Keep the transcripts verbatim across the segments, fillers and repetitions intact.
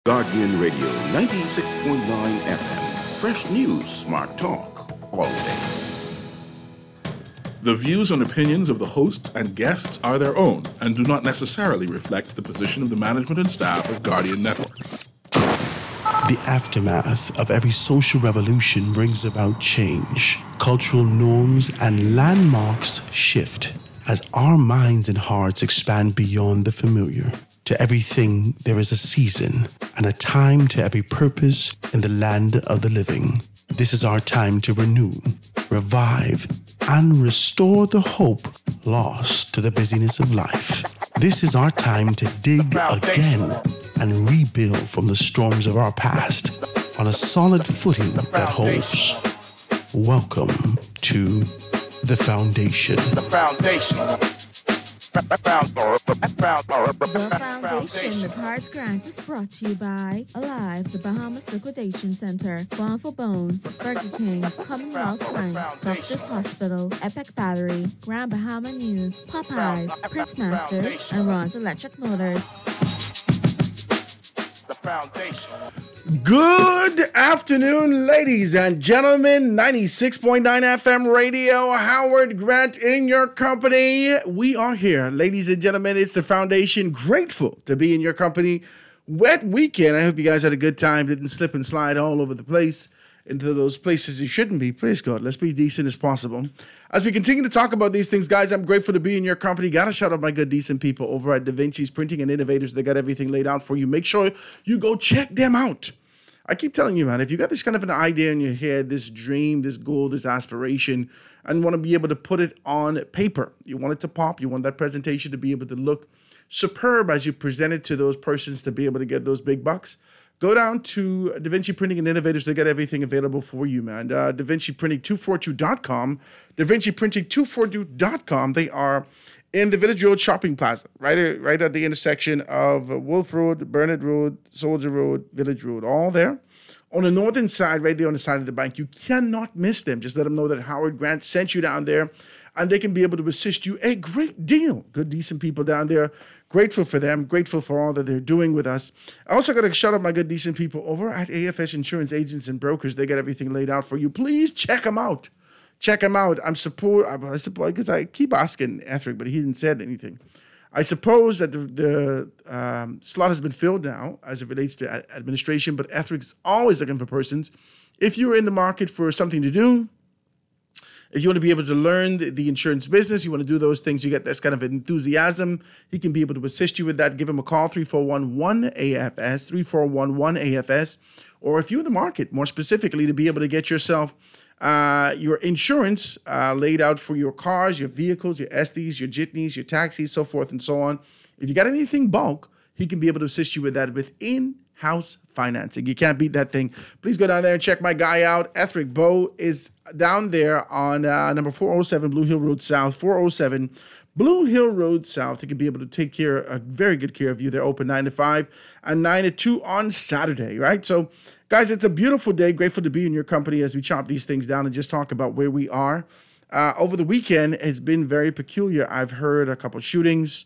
Guardian Radio ninety-six point nine F M. Fresh news, smart talk, all day. The views and opinions of the hosts and guests are their own and do not necessarily reflect the position of the management and staff of Guardian Network. The aftermath of every social revolution brings about change. Cultural norms and landmarks shift as our minds and hearts expand beyond the familiar. To everything, there is a season and a time to every purpose in the land of the living. This is our time to renew, revive, and restore the hope lost to the busyness of life. This is our time to dig again and rebuild from the storms of our past on a solid footing that holds. Welcome to The Foundation. The Foundation. The Foundation with Hearts Grant is brought to you by Alive, the Bahamas Liquidation Center, Bond for Bones, Burger King, Commonwealth Bank, Doctors Hospital, Epic Battery, Grand Bahama News, Popeyes, Prince Masters, and Ron's Electric Motors. The Foundation. Good afternoon, ladies and gentlemen. ninety-six point nine F M radio. Howard Grant in your company. We are here, ladies and gentlemen. It's the Foundation. Grateful to be in your company. Wet weekend. I hope you guys had a good time. Didn't slip and slide all over the place into those places you shouldn't be. Praise God. Let's be decent as possible. As we continue to talk about these things, guys, I'm grateful to be in your company. Got to shout out my good, decent people over at Da Vinci's Printing and Innovators. They got everything laid out for you. Make sure you go check them out. I keep telling you, man, if you got this kind of an idea in your head, this dream, this goal, this aspiration, and want to be able to put it on paper, you want it to pop, you want that presentation to be able to look superb as you present it to those persons to be able to get those big bucks, go down to Da Vinci Printing and Innovators. They got everything available for you, man. Uh, Da Vinci Printing two forty-two dot com, Da Vinci Printing two forty-two dot com. They are in the Village Road Shopping Plaza, right, right at the intersection of Wolf Road, Burnett Road, Soldier Road, Village Road, all there. On the northern side, right there on the side of the bank, you cannot miss them. Just let them know that Howard Grant sent you down there, and they can be able to assist you a great deal. Good, decent people down there. Grateful for them. Grateful for all that they're doing with us. I also got to shout out my good, decent people over at A F S Insurance Agents and Brokers. They got everything laid out for you. Please check them out. Check him out. I'm support. I suppose because I keep asking Ethric, but he didn't say anything. I suppose that the, the um, slot has been filled now as it relates to a- administration, but Ethric is always looking for persons. If you're in the market for something to do, if you want to be able to learn the, the insurance business, you want to do those things, you get this kind of enthusiasm, he can be able to assist you with that. Give him a call, three four one one A F S, three four one one A F S. Or if you're in the market, more specifically, to be able to get yourself Uh, your insurance uh, laid out for your cars, your vehicles, your S Ds, your jitneys, your taxis, so forth and so on. If you got anything bulk, he can be able to assist you with that with in-house financing. You can't beat that thing. Please go down there and check my guy out. Ethric Bow is down there on uh, number four oh seven Blue Hill Road South, four oh seven Blue Hill Road South. He can be able to take care, a very good care of you. They're open nine to five and nine to two on Saturday, right? So, guys, it's a beautiful day. Grateful to be in your company as we chop these things down and just talk about where we are. Uh, over the weekend, it's been very peculiar. I've heard a couple of shootings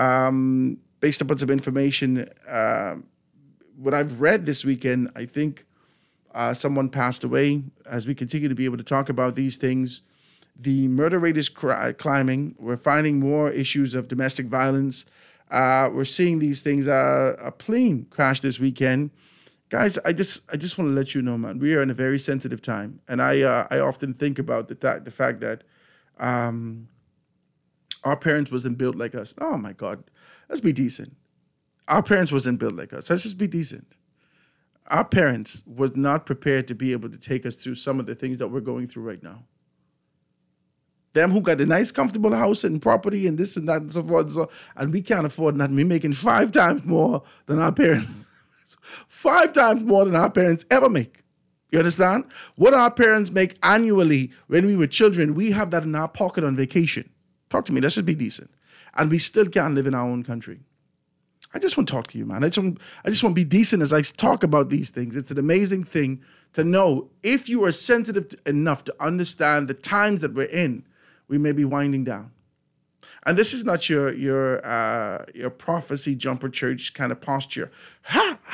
um, based upon some information. Uh, what I've read this weekend, I think uh, someone passed away. As we continue to be able to talk about these things, the murder rate is cr- climbing. We're finding more issues of domestic violence. Uh, we're seeing these things. Uh, a plane crashed this weekend. Guys, I just I just want to let you know, man, we are in a very sensitive time. And I uh, I often think about the, th- the fact that um, our parents wasn't built like us. Oh, my God. Let's be decent. Our parents wasn't built like us. Let's just be decent. Our parents was not prepared to be able to take us through some of the things that we're going through right now. Them who got the nice, comfortable house and property and this and that and so forth and so, and we can't afford nothing. We're making five times more than our parents. Five times more than our parents ever make. You understand? What our parents make annually when we were children, we have that in our pocket on vacation. Talk to me. Let's just be decent. And we still can't live in our own country. I just want to talk to you, man. I just want, I just want to be decent as I talk about these things. It's an amazing thing to know if you are sensitive to, enough to understand the times that we're in, we may be winding down. And this is not your your uh, your prophecy jumper church kind of posture. Ha ha!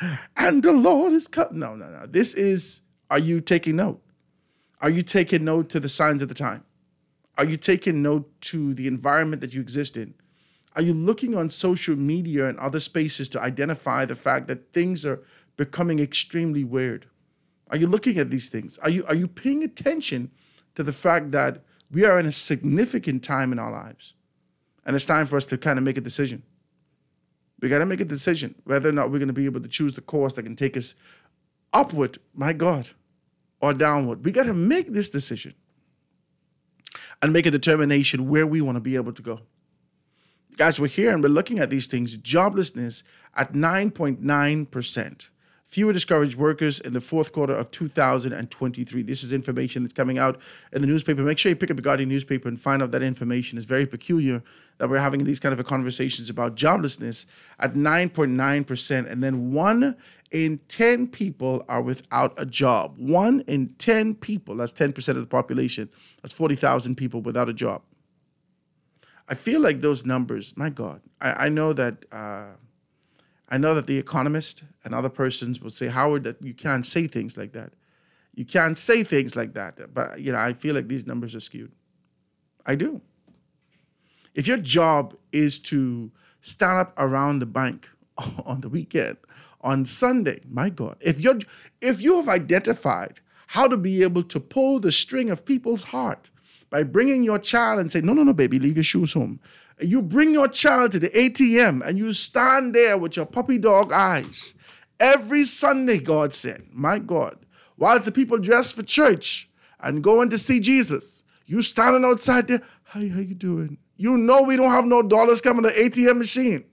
and the Lord is coming. No, no, no. This is, are you taking note? Are you taking note to the signs of the time? Are you taking note to the environment that you exist in? Are you looking on social media and other spaces to identify the fact that things are becoming extremely weird? Are you looking at these things? Are you, are you paying attention to the fact that we are in a significant time in our lives? And it's time for us to kind of make a decision. We got to make a decision whether or not we're going to be able to choose the course that can take us upward, my God, or downward. We got to make this decision and make a determination where we want to be able to go. Guys, we're here and we're looking at these things. Joblessness at nine point nine percent. Fewer discouraged workers in the fourth quarter of two thousand twenty-three. This is information that's coming out in the newspaper. Make sure you pick up a Guardian newspaper and find out that information. It's very peculiar that we're having these kind of conversations about joblessness at nine point nine percent. And then one in ten people are without a job. One in ten people, that's ten percent of the population. That's forty thousand people without a job. I feel like those numbers, my God, I, I know that... Uh, I know that The Economist and other persons will say, Howard, that you can't say things like that. You can't say things like that. But, you know, I feel like these numbers are skewed. I do. If your job is to stand up around the bank on the weekend, on Sunday, my God, if you're, if you have identified how to be able to pull the string of people's heart by bringing your child and say, no, no, no, baby, leave your shoes home. You bring your child to the A T M and you stand there with your puppy dog eyes. Every Sunday, God said, my God, whilst the people dress for church and going to see Jesus, you standing outside there, hi, how you doing? You know we don't have no dollars coming to the A T M machine.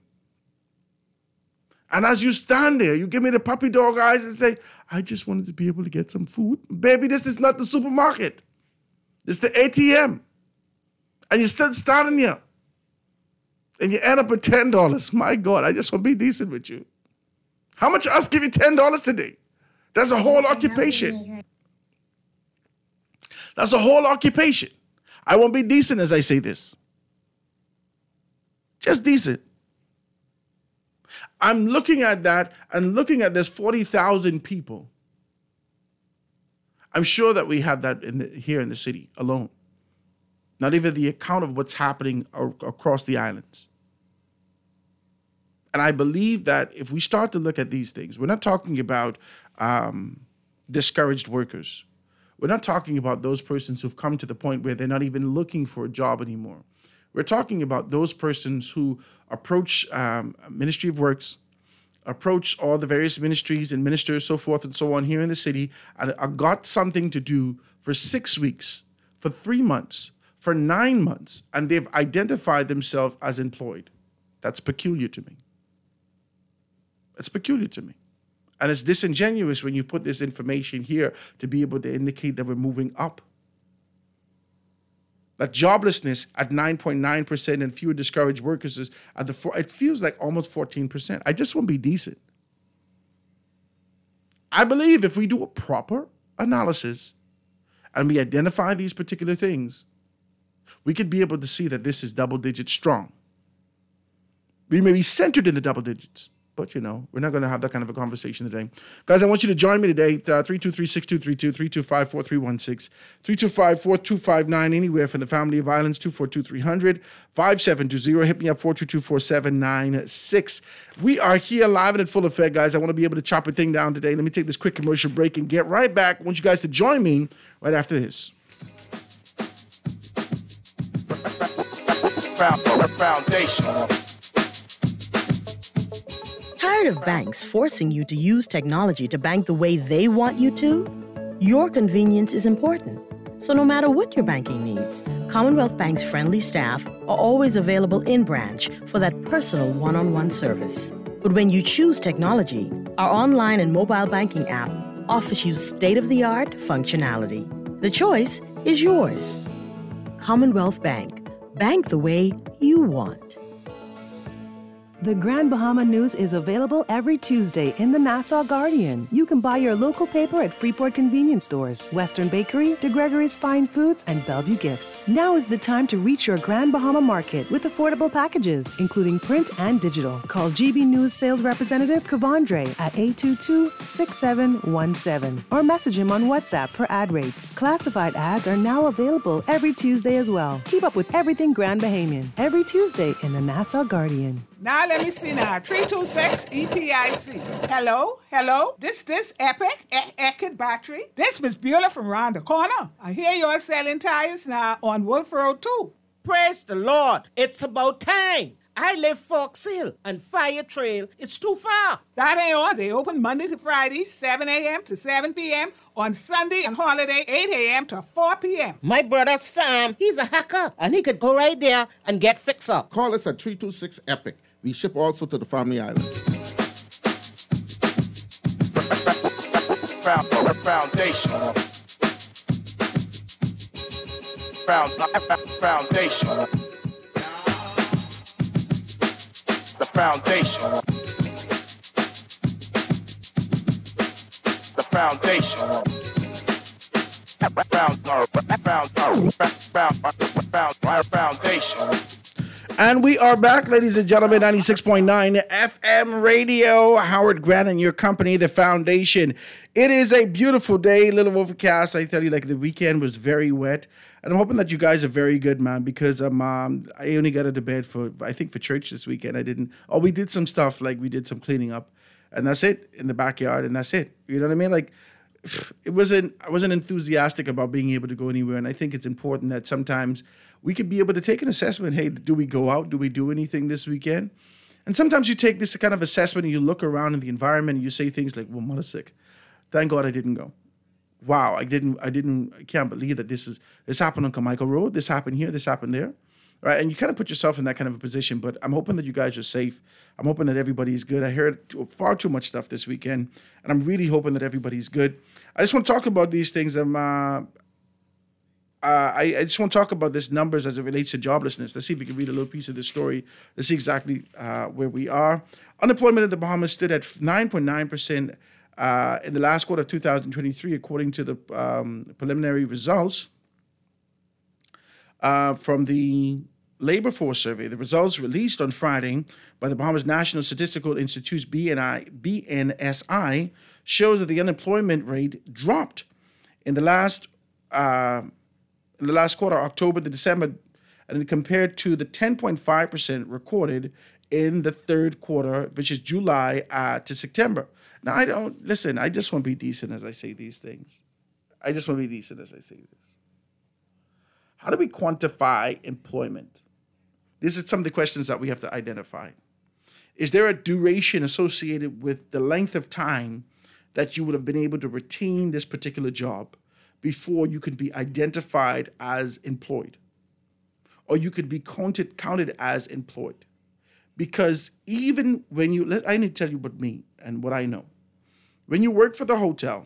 And as you stand there, you give me the puppy dog eyes and say, I just wanted to be able to get some food. Baby, this is not the supermarket. This is the A T M. And you're still standing here. And you end up with ten dollars. My God, I just want to be decent with you. How much us give you ten dollars today? That's a whole occupation. That's a whole occupation. I won't be decent as I say this. Just decent. I'm looking at that and looking at this forty thousand people. I'm sure that we have that in the, here in the city alone. Not even the account of what's happening ar- across the islands. And I believe that if we start to look at these things, we're not talking about um, discouraged workers. We're not talking about those persons who've come to the point where they're not even looking for a job anymore. We're talking about those persons who approach um, Ministry of Works, approach all the various ministries and ministers, so forth and so on here in the city, and uh, got something to do for six weeks, for three months, for nine months, and they've identified themselves as employed. That's peculiar to me. It's peculiar to me. And it's disingenuous when you put this information here to be able to indicate that we're moving up. That joblessness at nine point nine percent and fewer discouraged workers is at the four, it feels like almost fourteen percent. I just want to be decent. I believe if we do a proper analysis and we identify these particular things, we could be able to see that this is double digit strong. We may be centered in the double digits, but, you know, we're not going to have that kind of a conversation today. Guys, I want you to join me today, uh, three two three, six two three two, three two five, four three one six, three two five, four two five nine, anywhere from the Family of Islands, two four two, three hundred, five seven two zero. Hit me up, four two two, four seven nine six. We are here live and in full effect, guys. I want to be able to chop a thing down today. Let me take this quick commercial break and get right back. I want you guys to join me right after this. Foundation. Tired of banks forcing you to use technology to bank the way they want you to? Your convenience is important. So no matter what your banking needs, Commonwealth Bank's friendly staff are always available in branch for that personal one-on-one service. But when you choose technology, our online and mobile banking app offers you state-of-the-art functionality. The choice is yours. Commonwealth Bank. Bank the way you want. The Grand Bahama News is available every Tuesday in the Nassau Guardian. You can buy your local paper at Freeport convenience stores, Western Bakery, De Gregory's Fine Foods, and Bellevue Gifts. Now is the time to reach your Grand Bahama market with affordable packages, including print and digital. Call G B News sales representative Kavandre at eight two two, six seven one seven or message him on WhatsApp for ad rates. Classified ads are now available every Tuesday as well. Keep up with everything Grand Bahamian every Tuesday in the Nassau Guardian. Now let me see now. three two six E P I C. Hello? Hello? This this Epic e- Eckert Battery? This Miss Beulah from round the corner. I hear you're selling tires now on Wolf Road too. Praise the Lord. It's about time. I live Fox Hill and Fire Trail. It's too far. That ain't all. They open Monday to Friday, seven a.m. to seven p.m. On Sunday and holiday, eight a.m. to four p.m. My brother Sam, he's a hacker, and he could go right there and get fixed up. Call us at three two six EPIC. We ship also to the Family Island. Foundation. Foundation. The foundation. The foundation. Foundation. And we are back, ladies and gentlemen, ninety-six point nine F M radio. Howard Grant and your company, The Foundation. It is a beautiful day, a little overcast. I tell you, like the weekend was very wet. And I'm hoping that you guys are very good, man, because um, um, I only got out of bed for, I think, for church this weekend. I didn't, oh, we did some stuff, like we did some cleaning up. And that's it, in the backyard, and that's it. You know what I mean? Like, it wasn't, I wasn't enthusiastic about being able to go anywhere. And I think it's important that sometimes we could be able to take an assessment. Hey, do we go out? Do we do anything this weekend? And sometimes you take this kind of assessment and you look around in the environment and you say things like, well, mother's sick. Thank God I didn't go. Wow, I didn't, I didn't, I can't believe that this is, this happened on Carmichael Road. This happened here. This happened there. Right? And you kind of put yourself in that kind of a position, but I'm hoping that you guys are safe. I'm hoping that everybody's good. I heard far too much stuff this weekend, and I'm really hoping that everybody's good. I just want to talk about these things. Um, uh, uh, I, I just want to talk about this numbers as it relates to joblessness. Let's see if we can read a little piece of this story. Let's see exactly uh, where we are. Unemployment in the Bahamas stood at nine point nine percent uh, in the last quarter of two thousand twenty-three, according to the um, preliminary results uh, from the Labor Force Survey. The results released on Friday by the Bahamas National Statistical Institute's B N I, B N S I shows that the unemployment rate dropped in the last uh, in the last quarter, October to December, and compared to the ten point five percent recorded in the third quarter, which is July uh, to September. Now, I don't listen. I just want to be decent as I say these things. I just want to be decent as I say this. How do we quantify employment? These are some of the questions that we have to identify. Is there a duration associated with the length of time that you would have been able to retain this particular job before you could be identified as employed? Or you could be counted, counted as employed? Because even when you, let, I need to tell you about me and what I know. When you work for the hotel,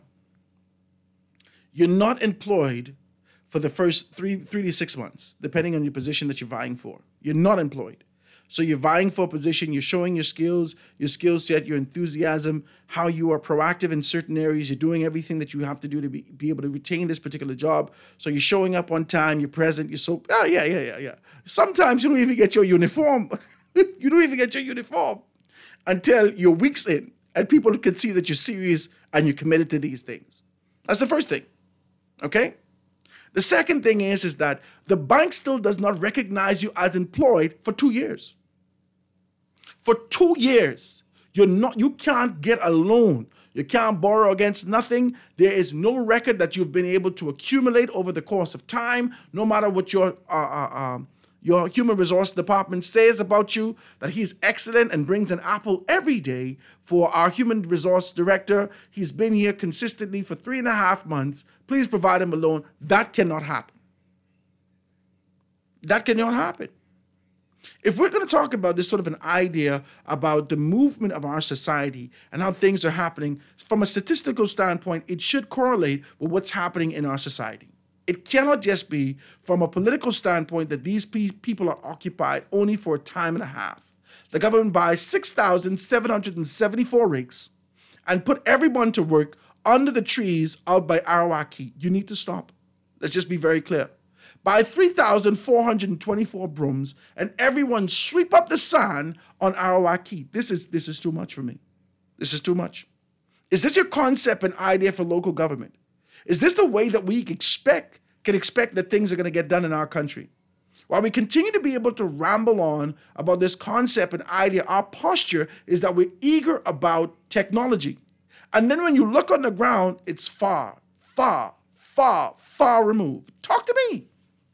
you're not employed for the first three, three to six months, depending on your position that you're vying for. You're not employed. So you're vying for a position, you're showing your skills, your skill set, your enthusiasm, how you are proactive in certain areas, you're doing everything that you have to do to be, be able to retain this particular job. So you're showing up on time, you're present, you're so, oh, yeah, yeah, yeah, yeah. Sometimes you don't even get your uniform. You don't even get your uniform until you're weeks in and people can see that you're serious and you're committed to these things. That's the first thing, okay? The second thing is, is that the bank still does not recognize you as employed for two years. For two years, you're not, you can't get a loan. You can't borrow against nothing. There is no record that you've been able to accumulate over the course of time, no matter what your uh, uh, um, your human resource department says about you, that he's excellent and brings an apple every day. For our human resource director, he's been here consistently for three and a half months. Please provide him a loan. That cannot happen. That cannot happen. If we're going to talk about this sort of an idea about the movement of our society and how things are happening, from a statistical standpoint, it should correlate with what's happening in our society. It cannot just be from a political standpoint that these pe- people are occupied only for a time and a half. the government buys six thousand seven hundred seventy-four rigs and put everyone to work under the trees out by Arawaki. You need to stop. Let's just be very clear. Buy three thousand four hundred twenty-four brooms and everyone sweep up the sand on Arawaki. This is, this is too much for me. This is too much. Is this your concept and idea for local government? Is this the way that we expect, can expect that things are going to get done in our country? While we continue to be able to ramble on about this concept and idea, our posture is that we're eager about technology. And then when you look on the ground, it's far, far, far, far removed. Talk to me.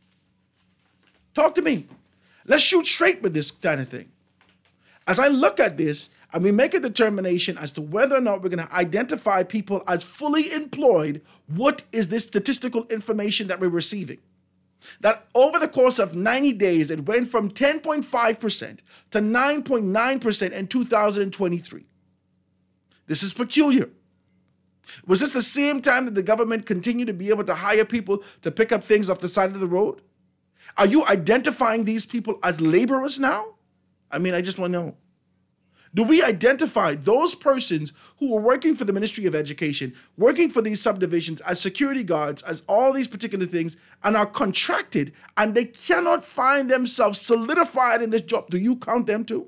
Talk to me. Let's shoot straight with this kind of thing. As I look at this, and we make a determination as to whether or not we're going to identify people as fully employed, what is this statistical information that we're receiving? That over the course of ninety days, it went from ten point five percent to nine point nine percent in two thousand twenty-three. This is peculiar. Was this the same time that the government continued to be able to hire people to pick up things off the side of the road? Are you identifying these people as laborers now? I mean, I just want to know. Do we identify those persons who are working for the Ministry of Education, working for these subdivisions as security guards, as all these particular things, and are contracted, and they cannot find themselves solidified in this job? Do you count them too?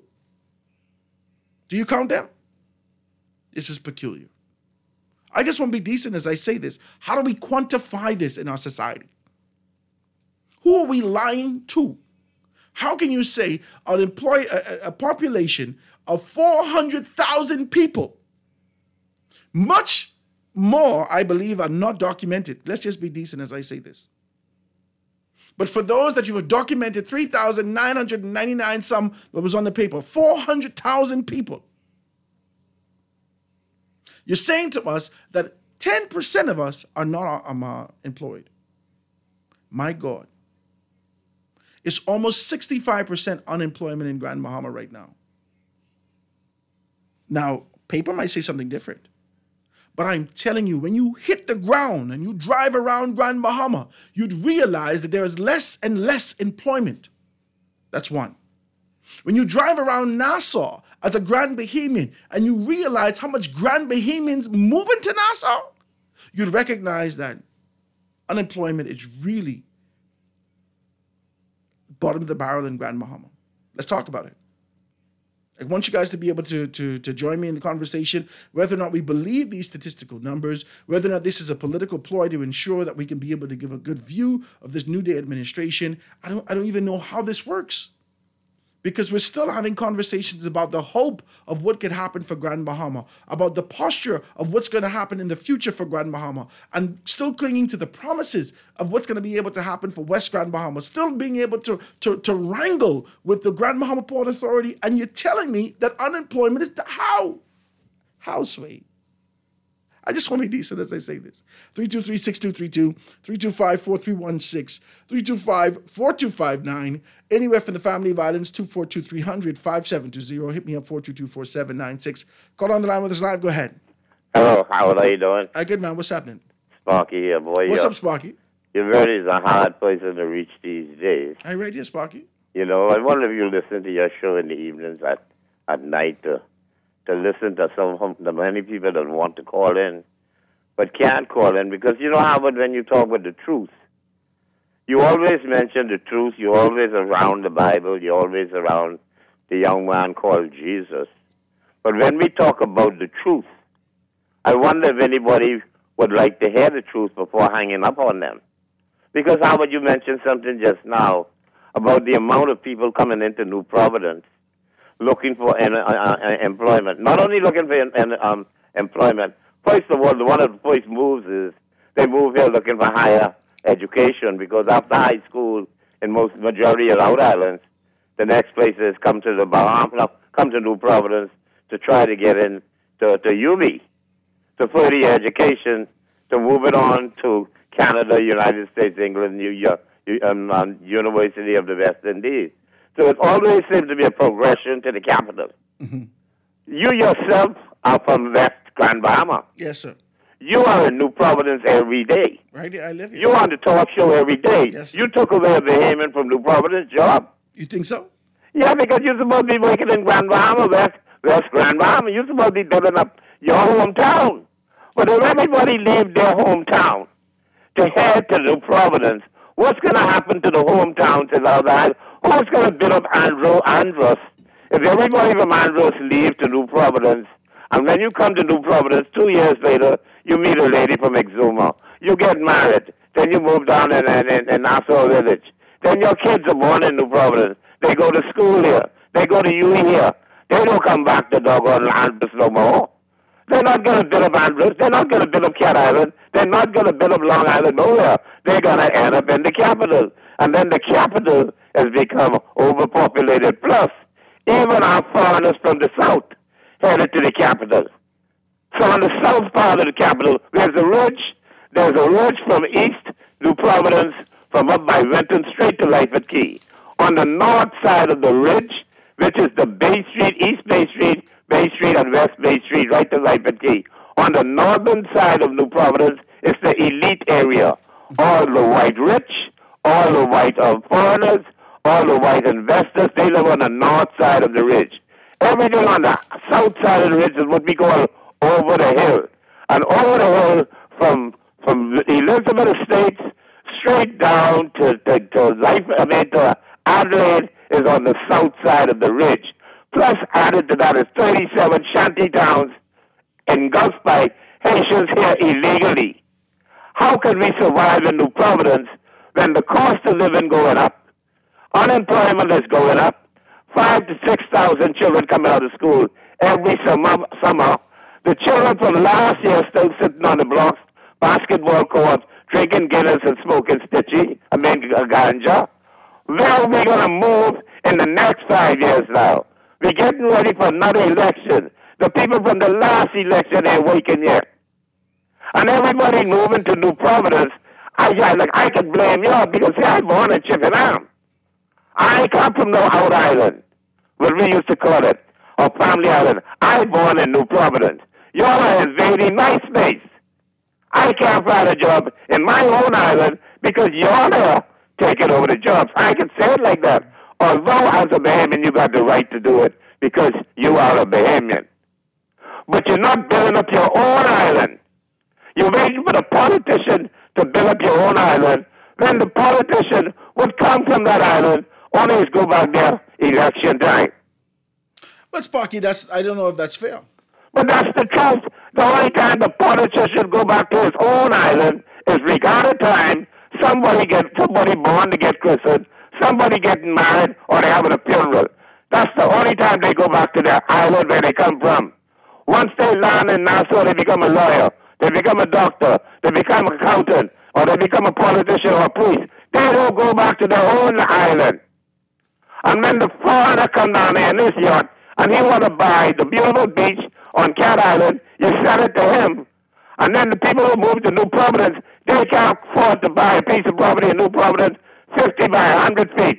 Do you count them? This is peculiar. I just want to be decent as I say this. How do we quantify this in our society? Who are we lying to? How can you say an employ a, a population of four hundred thousand people, much more, I believe, are not documented? Let's just be decent as I say this. But for those that you have documented, three thousand nine hundred ninety-nine some that was on the paper, four hundred thousand people. You're saying to us that ten percent of us are not um, uh, employed. My God. It's almost sixty-five percent unemployment in Grand Bahama right now. Now, paper might say something different. But I'm telling you, when you hit the ground and you drive around Grand Bahama, you'd realize that there is less and less employment. That's one. When you drive around Nassau as a Grand Bahamian and you realize how much Grand Bahamians move into Nassau, you'd recognize that unemployment is really bottom of the barrel in Grand Bahama. Let's talk about it. I want you guys to be able to, to, to join me in the conversation, whether or not we believe these statistical numbers, whether or not this is a political ploy to ensure that we can be able to give a good view of this New Day administration. I don't, I don't even know how this works, because we're still having conversations about the hope of what could happen for Grand Bahama, about the posture of what's going to happen in the future for Grand Bahama, and still clinging to the promises of what's going to be able to happen for West Grand Bahama, still being able to, to, to wrangle with the Grand Bahama Port Authority, and you're telling me that unemployment is the how? How, Sway? I just want to be decent as I say this. three two three, six two three two, three two five, four three one six, three two five, four two five nine. Anywhere from the family violence, two four two, three hundred, five seven two zero. Hit me up, four two two, four seven nine six. Call on the line with us live. Go ahead. Hello, Howard. How you doing? Hi, good, man. What's happening? Sparky here, boy. What's You're, up, Sparky? You're very a hard person to reach these days. Hi, right here, Sparky. You know, I wonder if you listen to your show in the evenings at, at night to, to listen to some of the many people that want to call in but can't call in, because you know, Howard, when you talk about the truth, you always mention the truth, you're always around the Bible, you're always around the young man called Jesus. But when we talk about the truth, I wonder if anybody would like to hear the truth before hanging up on them. Because, Howard, you mentioned something just now about the amount of people coming into New Providence looking for an, uh, uh, employment. Not only looking for an, an, um, employment, first of all, one of the first moves is they move here looking for higher education, because after high school, in most majority of Rhode Islands, the next place is come to the Bahamas, come to New Providence to try to get in to, to U B, to further education, to move it on to Canada, United States, England, New York, um, um, University of the West Indies. So it always seems to be a progression to the capital. Mm-hmm. You yourself are from West Grand Bahama. Yes, sir. You are in New Providence every day. Right here, I live here. You're on the talk show every day. Yes, sir. You took away a Bahamian from New Providence job. You think so? Yeah, because you're supposed to be working in Grand Bahama, West, West Grand Bahama. You're supposed to be building up your hometown. But if everybody leave their hometown to head to New Providence, what's going to happen to the hometowns in South Island? Who's going to build up Andro, Andros? If everybody from Andros leave to New Providence, and when you come to New Providence, two years later, you meet a lady from Exuma. You get married. Then you move down in, in, in Nassau Village. Then your kids are born in New Providence. They go to school here. They go to U E here. They don't come back to doggone Andros no more. They're not going to build up Andros. They're not going to build up Cat Island. They're not going to build up Long Island nowhere. They're going to end up in the capital. And then the capital has become overpopulated. Plus, even our foreigners from the south headed to the capital. So on the south part of the capital, there's a ridge. There's a ridge from east, New Providence, from up by Renton straight to Lyford Key. On the north side of the ridge, which is the Bay Street, East Bay Street, Bay Street, and West Bay Street, right to Lyford Key. On the northern side of New Providence is the elite area. All the white rich, all the white uh, foreigners, all the white investors, they live on the north side of the ridge. Everything on the south side of the ridge is what we call over the hill. And over the hill from from Elizabeth Estates straight down to, to, to Life, I mean to Adelaide is on the south side of the ridge. Plus added to that is thirty-seven shanty towns engulfed by Haitians here illegally. How can we survive in New Providence when the cost of living going up, unemployment is going up, five to six thousand children come out of school every summer, summer. The children from last year still sitting on the blocks, basketball courts, drinking Guinness and smoking stitchy, I mean ganja. Where are we going to move in the next five years now? We're getting ready for another election. The people from the last election ain't waking yet. And everybody moving to New Providence, I, I, like, I can blame y'all because see, I was born in Chippenham. I come from the Out Island, what we used to call it, or Family Island. I born in New Providence. Y'all are invading my space. I can't find a job in my own island because y'all are taking over the jobs. I can say it like that. Although as a Bahamian, you got the right to do it because you are a Bahamian. But you're not building up your own island. You're waiting for the politician to build up your own island. Then the politician would come from that island, always go back there election time. But Sparky, that's I don't know if that's fair. But that's the truth. The only time the politician go back to his own island is regarded time somebody get somebody born to get christened, somebody getting married, or they having a funeral. That's the only time they go back to their island where they come from. Once they land in Nassau, they become a lawyer, they become a doctor, they become an accountant, or they become a politician or a priest. They don't go back to their own island. And when the foreigner come down here in this yacht, and he want to buy the beautiful beach on Cat Island, you sell it to him. And then the people who move to New Providence, they can't afford to buy a piece of property in New Providence fifty by one hundred feet.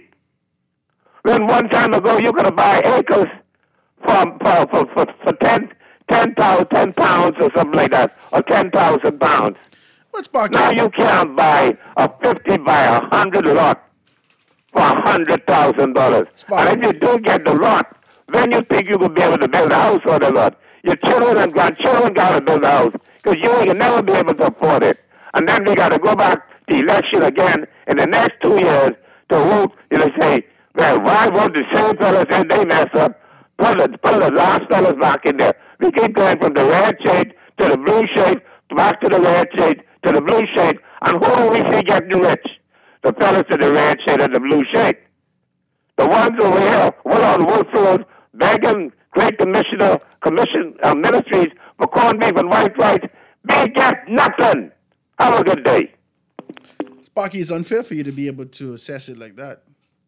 Then one time ago, you could buy acres for, for, for, for, for ten, ten, ten pounds or something like that, or ten thousand pounds. What's Sparky? Now you can't buy a fifty by one hundred lot for one hundred thousand dollars. And if you do get the lot, then you think you could be able to build a house on the lot. Your children and grandchildren got to build a house because you will never be able to afford it. And then we got to go back to election again in the next two years to vote. You know, say, well, why won't the same fellas and they mess up? Put the, put the last fellas back in there. We keep going from the red shade to the blue shade, back to the red shade to the blue shade. And who do we see getting rich? The fellas to the red shade and the blue shade. The ones over here, one on Woodfield, begging Great Commissioner, Commission uh, Ministries for corned beef and white rice, they get nothing. Have a good day. Sparky, it's unfair for you to be able to assess it like that.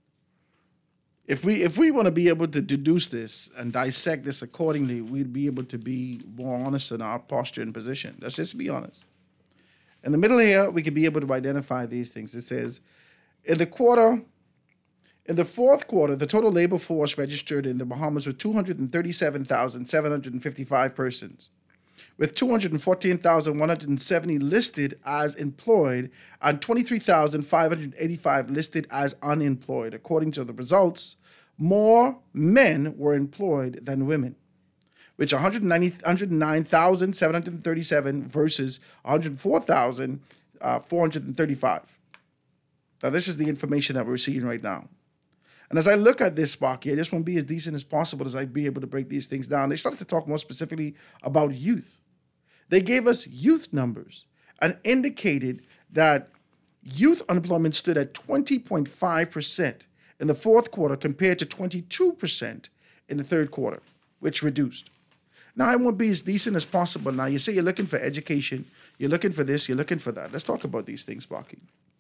If we if we want to be able to deduce this and dissect this accordingly, we'd be able to be more honest in our posture and position. Let's just be honest. In the middle here, we can be able to identify these things. It says, in the quarter, in the fourth quarter, the total labor force registered in the Bahamas was two hundred thirty-seven thousand seven hundred fifty-five persons, with two hundred fourteen thousand one hundred seventy listed as employed and twenty-three thousand five hundred eighty-five listed as unemployed. According to the results more men were employed than women, which one hundred nine thousand seven hundred thirty-seven versus one hundred four thousand four hundred thirty-five. Now, this is the information that we're seeing right now. And as I look at this, Sparky, I just want to be as decent as possible as I be able to break these things down. They started to talk more specifically about youth. They gave us youth numbers and indicated that youth unemployment stood at twenty point five percent in the fourth quarter compared to twenty-two percent in the third quarter, which reduced. Now, I want to be as decent as possible. Now, you say you're looking for education, you're looking for this, you're looking for that. Let's talk about these things, Sparky.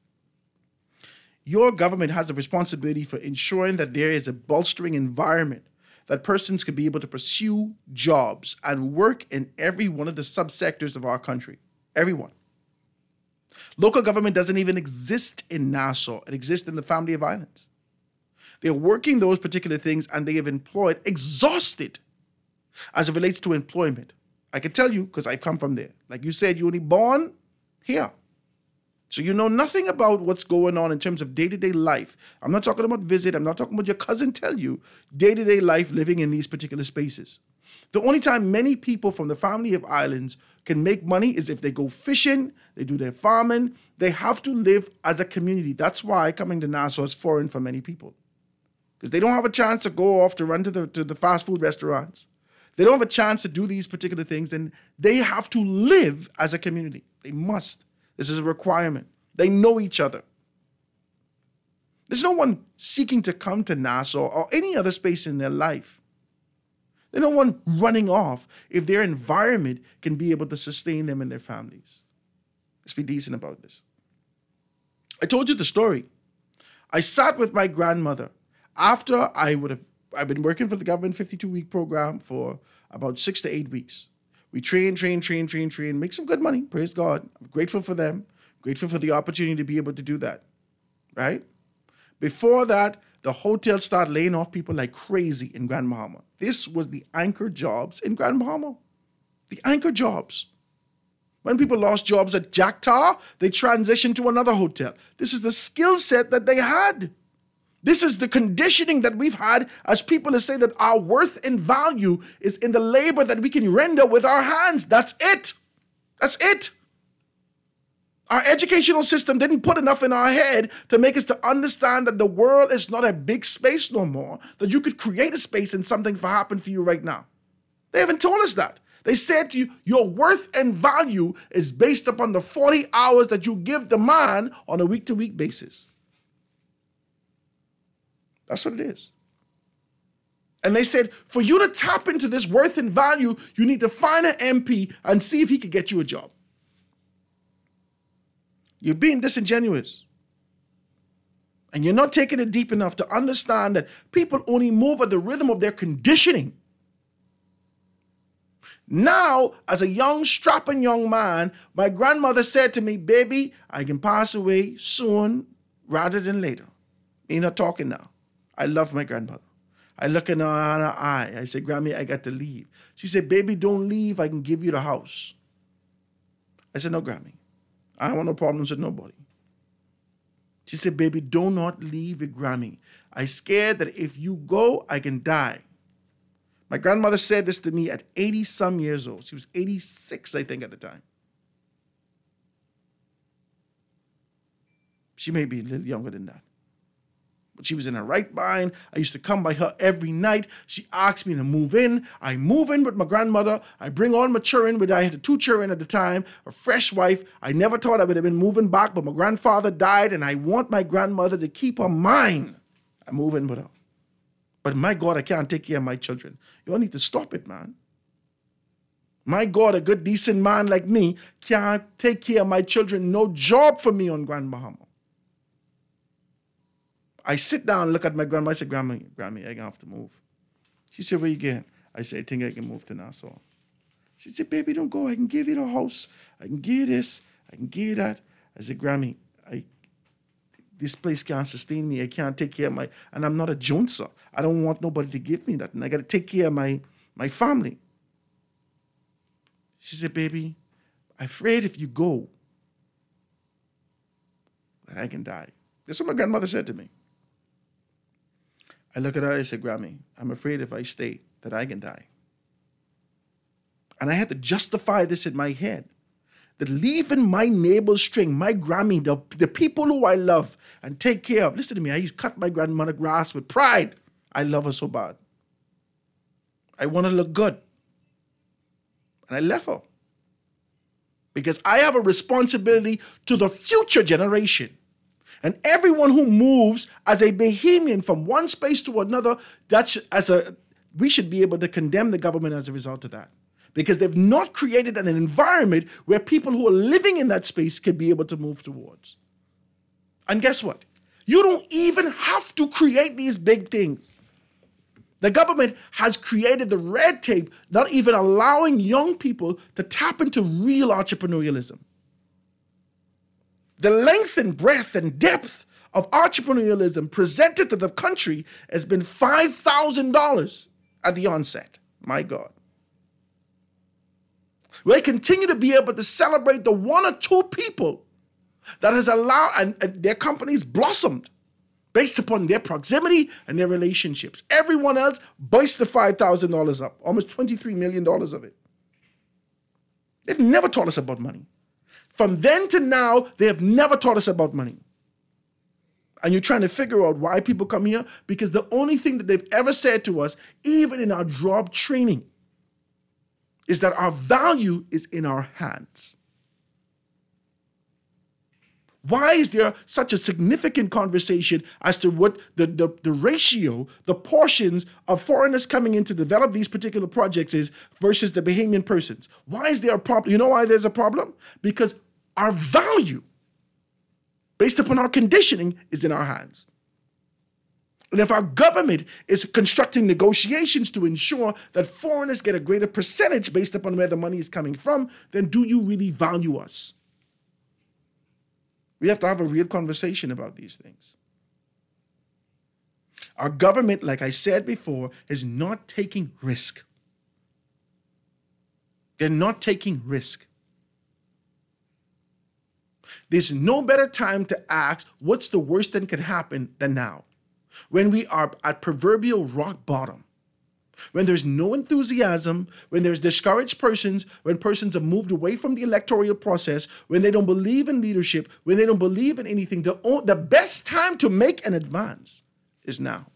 Your government has the responsibility for ensuring that there is a bolstering environment that persons can be able to pursue jobs and work in every one of the subsectors of our country. Everyone. Local government doesn't even exist in Nassau. It exists in the Family of Islands. They're working those particular things and they have employed, exhausted as it relates to employment. I can tell you because I've come from there. Like you said, you only born here. So you know nothing about what's going on in terms of day-to-day life. I'm not talking about visit. I'm not talking about your cousin tell you day-to-day life living in these particular spaces. The only time many people from the Family of Islands can make money is if they go fishing, they do their farming. They have to live as a community. That's why coming to Nassau is foreign for many people. Because they don't have a chance to go off to run to the, to the fast food restaurants. They don't have a chance to do these particular things, and they have to live as a community. They must. This is a requirement. They know each other. There's no one seeking to come to Nassau or any other space in their life. There's no one running off if their environment can be able to sustain them and their families. Let's be decent about this. I told you the story. I sat with my grandmother after I would have, I've been working for the government fifty-two week program for about six to eight weeks. We train, train, train, train, train, make some good money. Praise God. I'm grateful for them. Grateful for the opportunity to be able to do that, right? Before that, the hotel started laying off people like crazy in Grand Bahama. This was the anchor jobs in Grand Bahama. The anchor jobs. When people lost jobs at Jack Tar, they transitioned to another hotel. This is the skill set that they had. This is the conditioning that we've had as people to say that our worth and value is in the labor that we can render with our hands. That's it. That's it. Our educational system didn't put enough in our head to make us to understand that the world is not a big space no more, that you could create a space and something to happen for you right now. They haven't told us that. They said to you, your worth and value is based upon the forty hours that you give the man on a week-to-week basis. That's what it is. And they said, for you to tap into this worth and value, you need to find an M P and see if he could get you a job. You're being disingenuous. And you're not taking it deep enough to understand that people only move at the rhythm of their conditioning. Now, as a young, strapping young man, my grandmother said to me, baby, I can pass away soon rather than later. Ain't not talking now. I love my grandmother. I look in her, in her eye. I said, Grammy, I got to leave. She said, baby, don't leave. I can give you the house. I said, no, Grammy. I don't want no problems with nobody. She said, baby, do not leave with Grammy. I'm scared that if you go, I can die. My grandmother said this to me at eighty-some years old. She was eighty-six, I think, at the time. She may be a little younger than that. But she was in her right mind. I used to come by her every night. She asked me to move in. I move in with my grandmother. I bring all my children, but I had two children at the time, a fresh wife. I never thought I would have been moving back, but my grandfather died, and I want my grandmother to keep her mine. I move in with her. But my God, I can't take care of my children. You all need to stop it, man. My God, a good, decent man like me can't take care of my children. No job for me on Grand Bahama. I sit down and look at my grandma. I said, Grandma, Grandma, I'm going to have to move. She said, where you going? I said, I think I can move to Nassau. She said, baby, don't go. I can give you the house. I can give you this. I can give you that. I said, Grammy, I, this place can't sustain me. I can't take care of my, and I'm not a Joneser. I don't want nobody to give me that. And I got to take care of my, my family. She said, baby, I'm afraid if you go, that I can die. That's what my grandmother said to me. I look at her, I say, Grammy, I'm afraid if I stay, that I can die. And I had to justify this in my head. That leaving my neighbor's string, my Grammy, the, the people who I love and take care of. Listen to me, I used to cut my grandmother grass with pride. I love her so bad. I want to look good. And I left her. Because I have a responsibility to the future generation. And everyone who moves as a Bahamian from one space to another, that's as a we should be able to condemn the government as a result of that. Because they've not created an environment where people who are living in that space can be able to move towards. And guess what? You don't even have to create these big things. The government has created the red tape, not even allowing young people to tap into real entrepreneurialism. The length and breadth and depth of entrepreneurialism presented to the country has been five thousand dollars at the onset. My God. They continue to be able to celebrate the one or two people that has allowed, and, and their companies blossomed based upon their proximity and their relationships. Everyone else burst the five thousand dollars up, almost twenty-three million dollars of it. They've never taught us about money. From then to now, they have never taught us about money. And you're trying to figure out why people come here? Because the only thing that they've ever said to us, even in our job training, is that our value is in our hands. Why is there such a significant conversation as to what the, the, the ratio, the portions of foreigners coming in to develop these particular projects is versus the Bahamian persons? Why is there a problem? You know why there's a problem? Because our value, based upon our conditioning, is in our hands. And if our government is constructing negotiations to ensure that foreigners get a greater percentage based upon where the money is coming from, then do you really value us? We have to have a real conversation about these things. Our government, like I said before, is not taking risk. They're not taking risk. There's no better time to ask what's the worst that could happen than now, when we are at proverbial rock bottom, when there's no enthusiasm, when there's discouraged persons, when persons have moved away from the electoral process, when they don't believe in leadership, when they don't believe in anything. The, the best time to make an advance is now.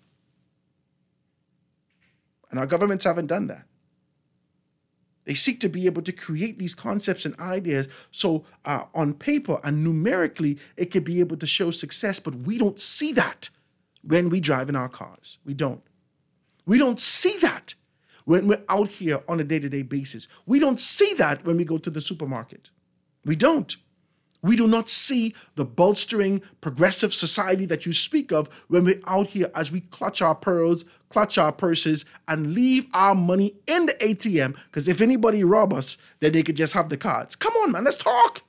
And our governments haven't done that. They seek to be able to create these concepts and ideas so uh, on paper and numerically it could be able to show success, but we don't see that when we drive in our cars. We don't. We don't see that when we're out here on a day-to-day basis. We don't see that when we go to the supermarket. We don't. We do not see the bolstering progressive society that you speak of when we're out here as we clutch our pearls, clutch our purses, and leave our money in the A T M, because if anybody rob us, then they could just have the cards. Come on, man, let's talk.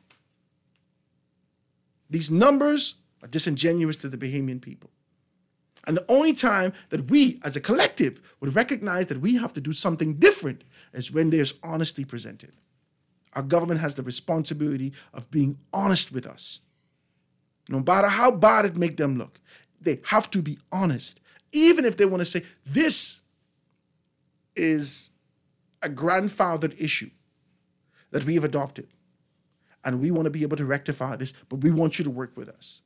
These numbers are disingenuous to the Bahamian people. And the only time that we, as a collective, would recognize that we have to do something different is when there's honesty presented. Our government has the responsibility of being honest with us. No matter how bad it make them look, they have to be honest. Even if they want to say, this is a grandfathered issue that we've adopted, and we want to be able to rectify this, but we want you to work with us.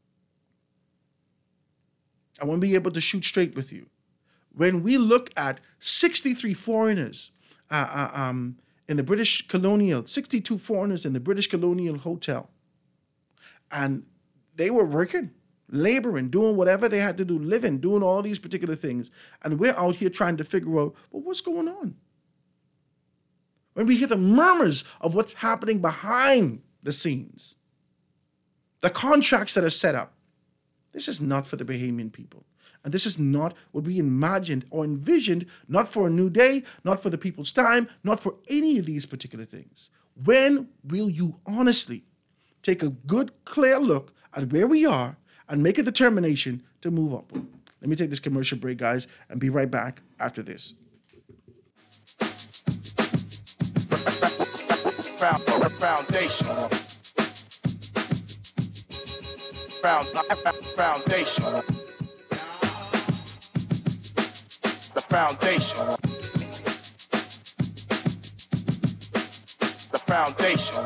I want to be able to shoot straight with you. When we look at sixty-three foreigners uh, uh, um, in the British colonial, sixty-two foreigners in the British colonial hotel, and they were working, laboring, doing whatever they had to do, living, doing all these particular things, and we're out here trying to figure out, well, what's going on? When we hear the murmurs of what's happening behind the scenes, the contracts that are set up, this is not for the Bahamian people. And this is not what we imagined or envisioned, not for a new day, not for the people's time, not for any of these particular things. When will you honestly take a good, clear look at where we are and make a determination to move upward? Let me take this commercial break, guys, and be right back after this. Foundation. Foundation. foundation. The foundation.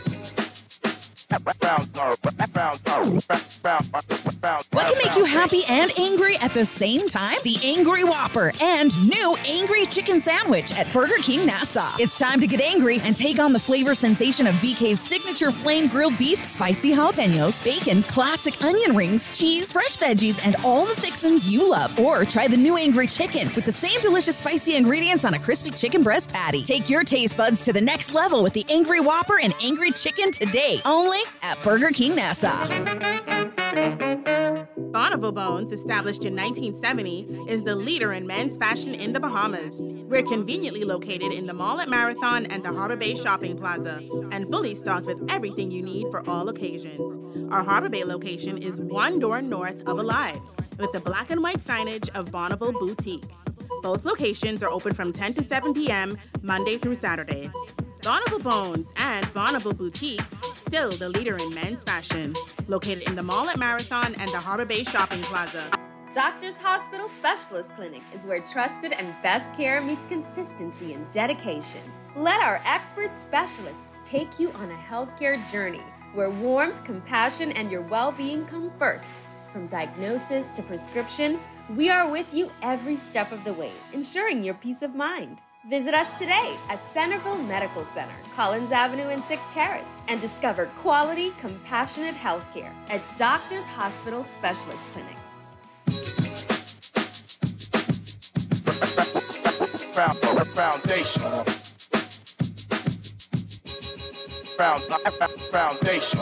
What can make you happy and angry at the same time? The Angry Whopper and new Angry Chicken Sandwich at Burger King Nassau. It's time to get angry and take on the flavor sensation of B K's signature flame grilled beef, spicy jalapenos, bacon, classic onion rings, cheese, fresh veggies, and all the fixins you love. Or try the new Angry Chicken with the same delicious spicy ingredients on a crispy chicken breast patty. Take your taste buds to the next level with the Angry Whopper and Angry Chicken today. Only at Burger King Nassau. Bonneville Bones, established in nineteen seventy, is the leader in men's fashion in the Bahamas. We're conveniently located in the mall at Marathon and the Harbor Bay Shopping Plaza, and fully stocked with everything you need for all occasions. Our Harbor Bay location is one door north of Alive, with the black and white signage of Bonneville Boutique. Both locations are open from ten to seven p.m. Monday through Saturday. Bonneville Bones and Bonneville Boutique, still the leader in men's fashion, located in the mall at Marathon and the Harbor Bay Shopping Plaza. Doctors Hospital Specialist Clinic is where trusted and best care meets consistency and dedication. Let our expert specialists take you on a healthcare journey where warmth, compassion, and your well-being come first. From diagnosis to prescription, we are with you every step of the way, ensuring your peace of mind. Visit us today at Centerville Medical Center, Collins Avenue and sixth Terrace, and discover quality, compassionate healthcare at Doctors Hospital Specialist Clinic. Foundation. Foundation.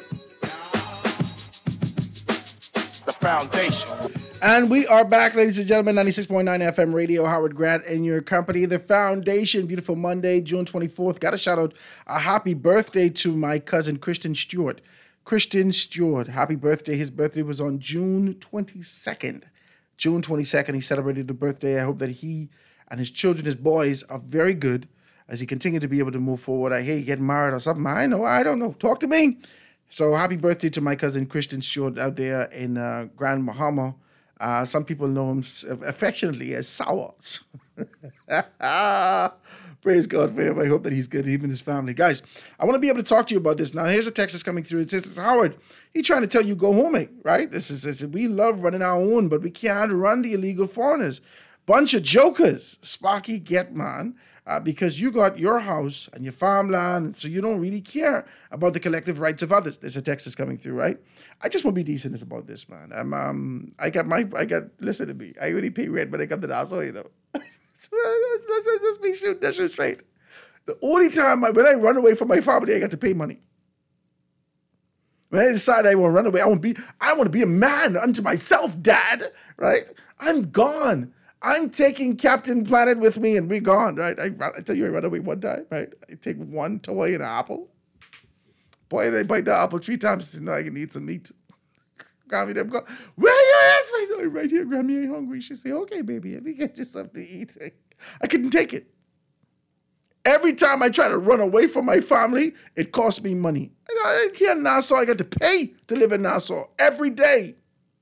The foundation. And we are back, ladies and gentlemen, ninety-six point nine F M Radio, Howard Grant and your company. The Foundation, beautiful Monday, June twenty-fourth. Got to shout out a happy birthday to my cousin, Christian Stewart. Christian Stewart, happy birthday. His birthday was on June twenty-second. June twenty-second, he celebrated the birthday. I hope that he and his children, his boys, are very good as he continued to be able to move forward. I hear he getting married or something. I know, I don't know. Talk to me. So happy birthday to my cousin, Christian Stewart, out there in uh, Grand Bahama. Uh, some people know him affectionately as Sours. Praise God for him. I hope that he's good, even his family. Guys, I want to be able to talk to you about this. Now, here's a text that's coming through. It says, Howard, he's trying to tell you go home, mate, right? This is, this is we love running our own, but we can't run the illegal foreigners. Bunch of jokers. Sparky, get man. Uh, because you got your house and your farmland, and so you don't really care about the collective rights of others. There's a text that's coming through, right? I just want to be decent about this, man. I'm, um, I got my, I got, listen to me. I already pay rent when I come to Nassau, you know. So let's, let's, let's just be shoot, let's shoot straight. The only time I, when I run away from my family, I got to pay money. When I decide I want to run away, I want to be, I want to be a man unto myself, Dad, right? I'm gone. I'm taking Captain Planet with me and we're gone, right? I, I tell you, I ran away one time, right? I take one toy and an apple. Boy, I bite the apple three times. I said, no, I can eat some meat. Grammy, them go, where your ass? I said, right here, Grammy, ain't hungry. She said, okay, baby, let me get you something to eat. I couldn't take it. Every time I try to run away from my family, it costs me money. And I, here in Nassau, I got to pay to live in Nassau every day.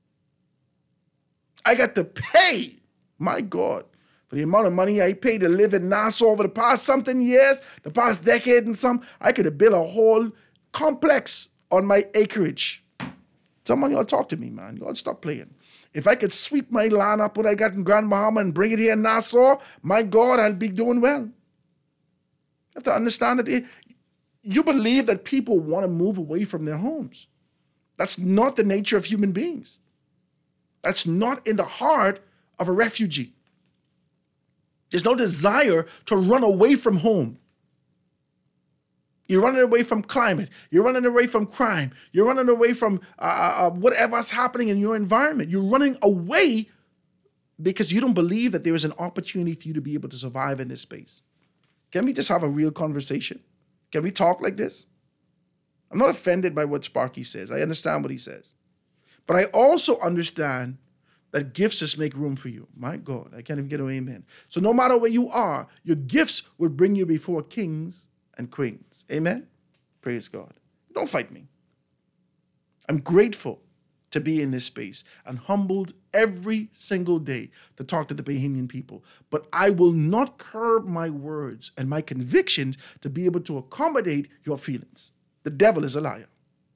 I got to pay. My God, for the amount of money I paid to live in Nassau over the past something years, the past decade and some, I could have built a whole complex on my acreage. Someone, y'all talk to me, man. Y'all stop playing. If I could sweep my land up what I got in Grand Bahama and bring it here in Nassau, my God, I'll be doing well. You have to understand that it, you believe that people want to move away from their homes. That's not the nature of human beings. That's not in the heart of a refugee. There's no desire to run away from home. You're running away from climate. You're running away from crime. You're running away from uh, uh, whatever's happening in your environment. You're running away because you don't believe that there is an opportunity for you to be able to survive in this space. Can we just have a real conversation? Can we talk like this? I'm not offended by what Sparky says. I understand what he says. But I also understand that gifts just make room for you. My God, I can't even get an amen. So no matter where you are, your gifts will bring you before kings and queens. Amen? Praise God. Don't fight me. I'm grateful. to be in this space and humbled every single day to talk to the Bahamian people. But I will not curb my words and my convictions to be able to accommodate your feelings. The devil is a liar.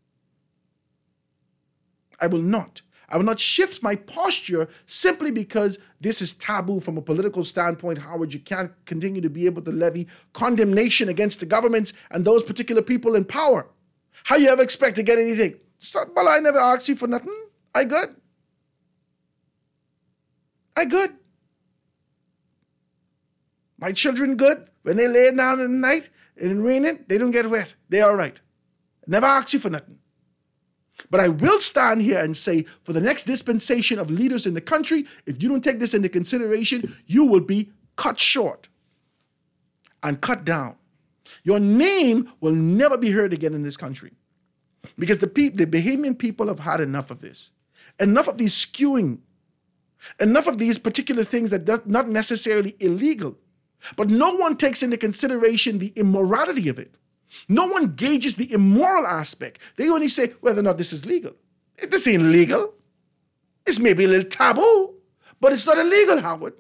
I will not. I will not shift my posture simply because this is taboo from a political standpoint. Howard, you can't continue to be able to levy condemnation against the governments and those particular people in power. How you ever expect to get anything? Well, I never asked you for nothing. I good. I good. My children good. When they lay down in the night and it's raining, they don't get wet. They all right. Never asked you for nothing. But I will stand here and say, for the next dispensation of leaders in the country, if you don't take this into consideration, you will be cut short and cut down. Your name will never be heard again in this country. Because the, pe- the Bahamian people have had enough of this. Enough of these skewing. Enough of these particular things that are not necessarily illegal. But no one takes into consideration the immorality of it. No one gauges the immoral aspect. They only say whether or not this is legal. This ain't legal. It's maybe a little taboo, but it's not illegal, Howard.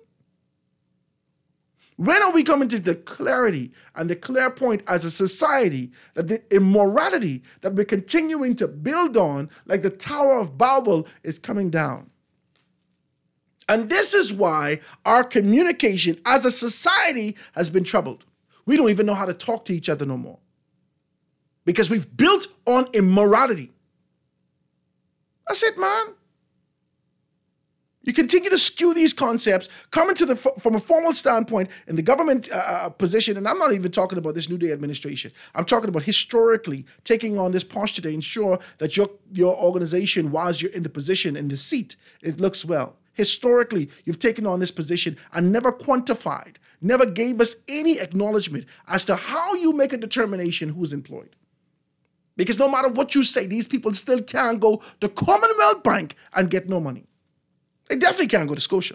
When are we coming to the clarity and the clear point as a society that the immorality that we're continuing to build on, like the Tower of Babel, is coming down? And this is why our communication as a society has been troubled. We don't even know how to talk to each other no more. Because we've built on immorality. That's it, man. You continue to skew these concepts, coming to the from a formal standpoint in the government uh, position, and I'm not even talking about this New Day administration. I'm talking about historically taking on this posture to ensure that your, your organization, whilst you're in the position, in the seat, it looks well. Historically, you've taken on this position and never quantified, never gave us any acknowledgement as to how you make a determination who's employed. Because no matter what you say, these people still can't go to Commonwealth Bank and get no money. They definitely can't go to Scotia.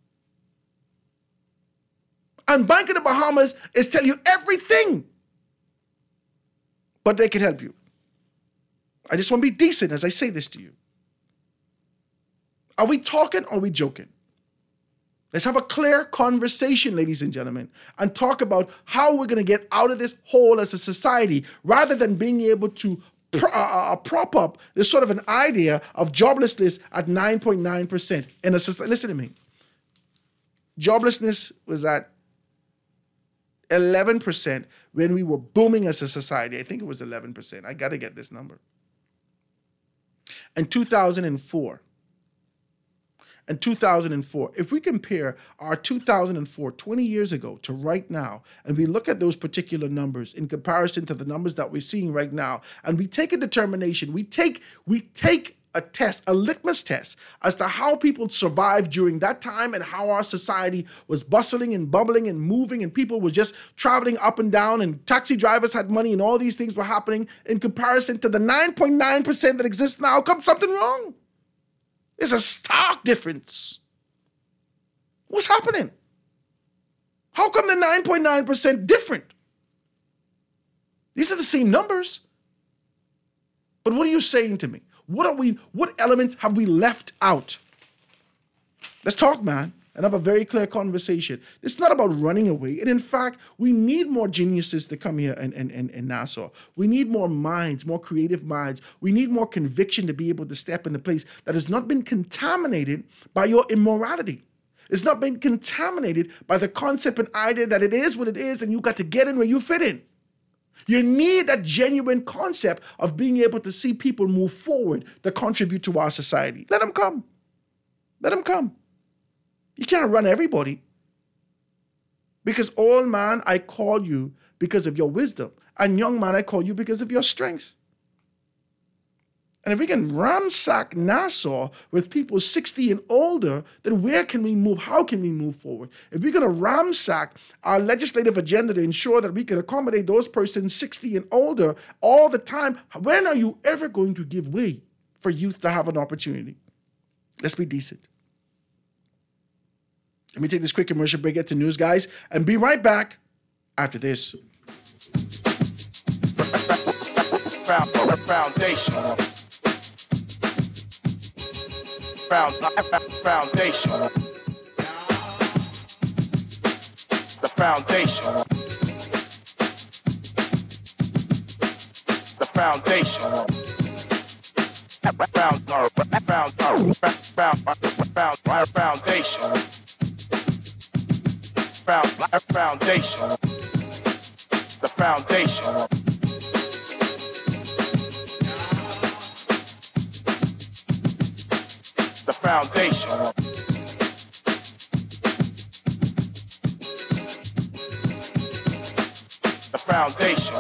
And Bank of the Bahamas is telling you everything, but they can help you. I just want to be decent as I say this to you. Are we talking or are we joking? Let's have a clear conversation, ladies and gentlemen, and talk about how we're going to get out of this hole as a society, rather than being able to Pro, uh, prop up this sort of an idea of joblessness at nine point nine percent in a society. Listen to me. Joblessness was at eleven percent when we were booming as a society. I think it was eleven percent. I got to get this number. In two thousand four, in two thousand four, if we compare our two thousand four, twenty years ago, to right now, and we look at those particular numbers in comparison to the numbers that we're seeing right now, and we take a determination, we take we take a test, a litmus test, as to how people survived during that time and how our society was bustling and bubbling and moving, and people were just traveling up and down, and taxi drivers had money, and all these things were happening, in comparison to the nine point nine percent that exists now, comes something wrong. There's a stark difference. What's happening? How come the nine point nine percent different? These are the same numbers. But what are you saying to me? What are we, what elements have we left out? Let's talk, man, and have a very clear conversation. It's not about running away. And in fact, we need more geniuses to come here in, in, in, in Nassau. We need more minds, more creative minds. We need more conviction to be able to step in a place that has not been contaminated by your immorality. It's not been contaminated by the concept and idea that it is what it is and you got to get in where you fit in. You need that genuine concept of being able to see people move forward to contribute to our society. Let them come. Let them come. You can't run everybody. Because old man, I call you because of your wisdom. And young man, I call you because of your strength. And if we can ransack Nassau with people sixty and older, then where can we move? How can we move forward? If we're going to ransack our legislative agenda to ensure that we can accommodate those persons sixty and older all the time, when are you ever going to give way for youth to have an opportunity? Let's be decent. Let me take this quick commercial break, get to news, guys, and be right back after this. Foundation. Foundation. The foundation. The foundation. Foundation. Foundation. The foundation. The foundation. The foundation.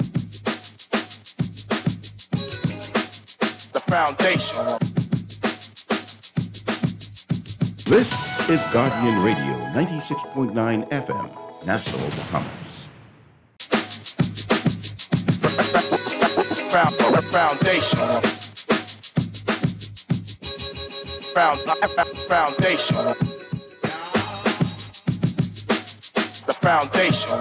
The foundation. This is Guardian Radio, ninety-six point nine F M, Nassau, Bahamas. Foundation. Foundation. The foundation.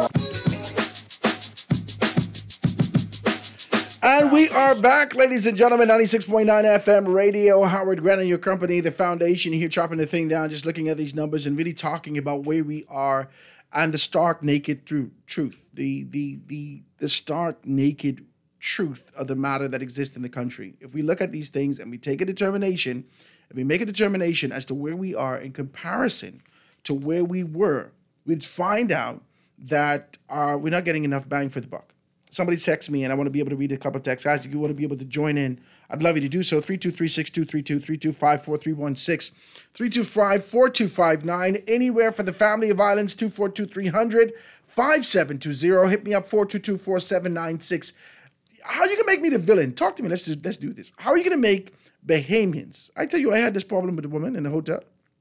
And we are back, ladies and gentlemen, ninety-six point nine F M radio. Howard Grant and your company, the foundation, here chopping the thing down, just looking at these numbers and really talking about where we are and the stark naked tru- truth, the, the, the, the stark naked truth of the matter that exists in the country. If we look at these things and we take a determination, and we make a determination as to where we are in comparison to where we were, we'd find out that uh, we're not getting enough bang for the buck. Somebody texts me, and I want to be able to read a couple of texts. Guys, if you want to be able to join in, I'd love you to do so. three two three, six two three two, three two five, four three one six, three two five, four two five nine. Anywhere for the family of violence, two four two, three hundred, five seven two zero. Hit me up, four two two, four seven nine six. How are you going to make me the villain? Talk to me. Let's do, let's do this. How are you going to make Bahamians? I tell you, I had this problem with the woman in the hotel.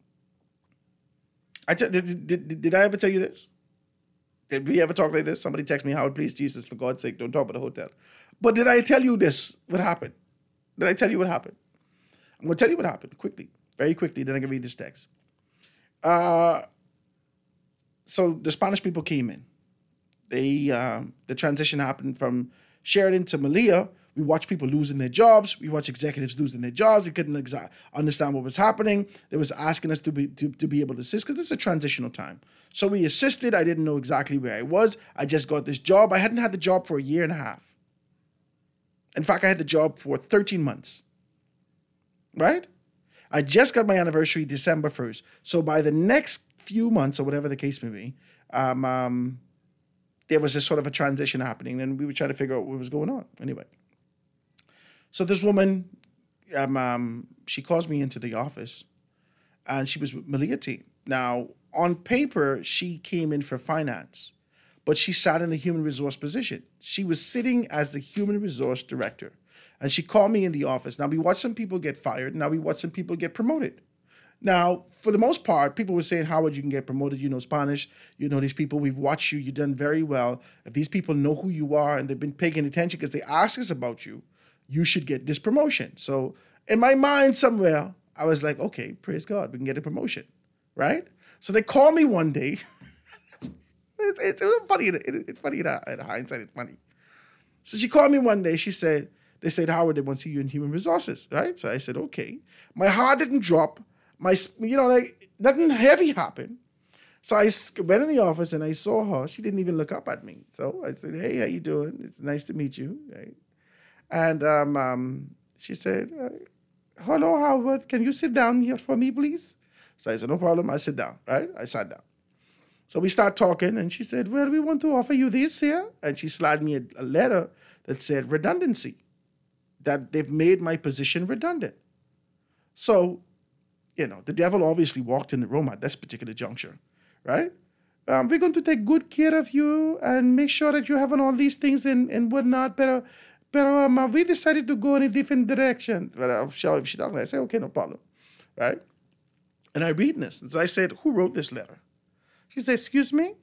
I tell, did, did, did I ever tell you this? Did we ever talk like this? Somebody text me, Howard, please, Jesus, for God's sake, don't talk about the hotel. But did I tell you this? What happened? Did I tell you what happened? I'm going to tell you what happened quickly, very quickly. Then I can read this text. Uh, so the Spanish people came in. They um, the transition happened from Sheridan to Malia. We watched people losing their jobs. We watched executives losing their jobs. We couldn't exa- understand what was happening. They was asking us to be to, to be able to assist because this is a transitional time. So we assisted. I didn't know exactly where I was. I just got this job. I hadn't had the job for a year and a half. In fact, I had the job for thirteen months. Right? I just got my anniversary December first. So by the next few months, or whatever the case may be, um, um, there was this sort of a transition happening, and we were trying to figure out what was going on. Anyway. So this woman, um, um, she calls me into the office, and she was with Malia team. Now, on paper, she came in for finance, but she sat in the human resource position. She was sitting as the human resource director, and she called me in the office. Now, we watched some people get fired. Now, we watched some people get promoted. Now, for the most part, people were saying, Howard, you can get promoted. You know Spanish. You know these people. We've watched you. You've done very well. If these people know who you are and they've been paying attention because they ask us about you, you should get this promotion. So in my mind somewhere, I was like, okay, praise God, we can get a promotion, right? So they called me one day. it's, it's, it's funny. It's funny in hindsight. It's funny. So she called me one day. She said, they said, Howard, they want to see you in human resources, right? So I said, okay. My heart didn't drop. My, you know, like nothing heavy happened. So I went in the office and I saw her. She didn't even look up at me. So I said, hey, how you doing? It's nice to meet you, right? And um, um, she said, hello, Howard, can you sit down here for me, please? So I said, no problem, I sit down, right? I sat down. So we start talking, and she said, well, we want to offer you this here. And she slid me a, a letter that said redundancy, that they've made my position redundant. So, you know, the devil obviously walked in the room at this particular juncture, right? Um, we're going to take good care of you and make sure that you have all these things and, and whatnot, but... But um, we decided to go in a different direction. But I'm sure if she talked, I said, okay, no problem, right? And I read this. And so I said, who wrote this letter? She said, excuse me?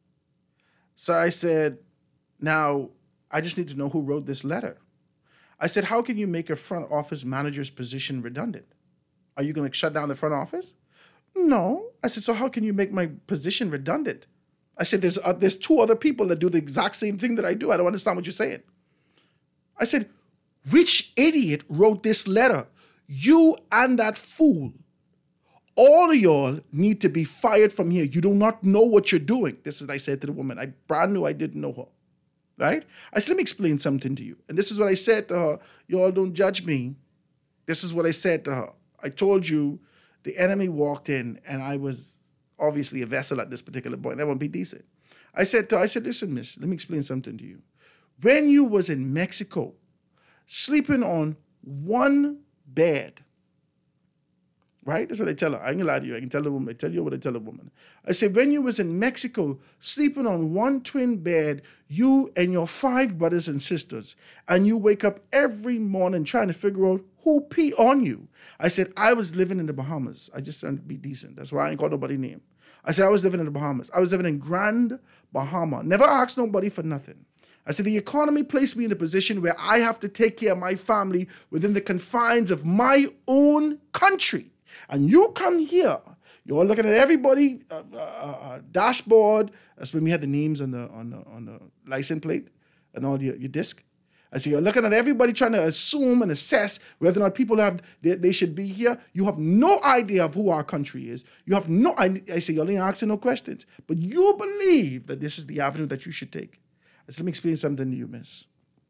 So I said, now, I just need to know who wrote this letter. I said, how can you make a front office manager's position redundant? Are you going to shut down the front office? No. I said, so how can you make my position redundant? I said, there's uh, there's two other people that do the exact same thing that I do. I don't understand what you're saying. I said, which idiot wrote this letter? you and that fool, all of y'all need to be fired from here. You do not know what you're doing. This is what I said to the woman. I brand new, I didn't know her. Right? I said, let me explain something to you. And this is what I said to her. Y'all don't judge me. This is what I said to her. I told you the enemy walked in and I was obviously a vessel at this particular point. I won't be decent. I said to her, I said, listen, miss, let me explain something to you. When you was in Mexico, sleeping on one bed, right? That's what I tell her. I ain't gonna lie to you. I can tell the woman. I tell you what I tell the woman. I say, when you was in Mexico, sleeping on one twin bed, you and your five brothers and sisters, and you wake up every morning trying to figure out who pee on you. I said, I was living in the Bahamas. I just trying to be decent. That's why I ain't call nobody name. I said, I was living in the Bahamas. I was living in Grand Bahama. Never asked nobody for nothing. I said, the economy placed me in a position where I have to take care of my family within the confines of my own country. And you come here, you're looking at everybody, uh, uh, uh, dashboard. That's when we had the names on the on the, on the license plate and all your, your disc. I say, you're looking at everybody trying to assume and assess whether or not people have they, they should be here. You have no idea of who our country is. You have no, I, I say, you're only asking no questions. But you believe that this is the avenue that you should take. I said, let me explain something to you, miss.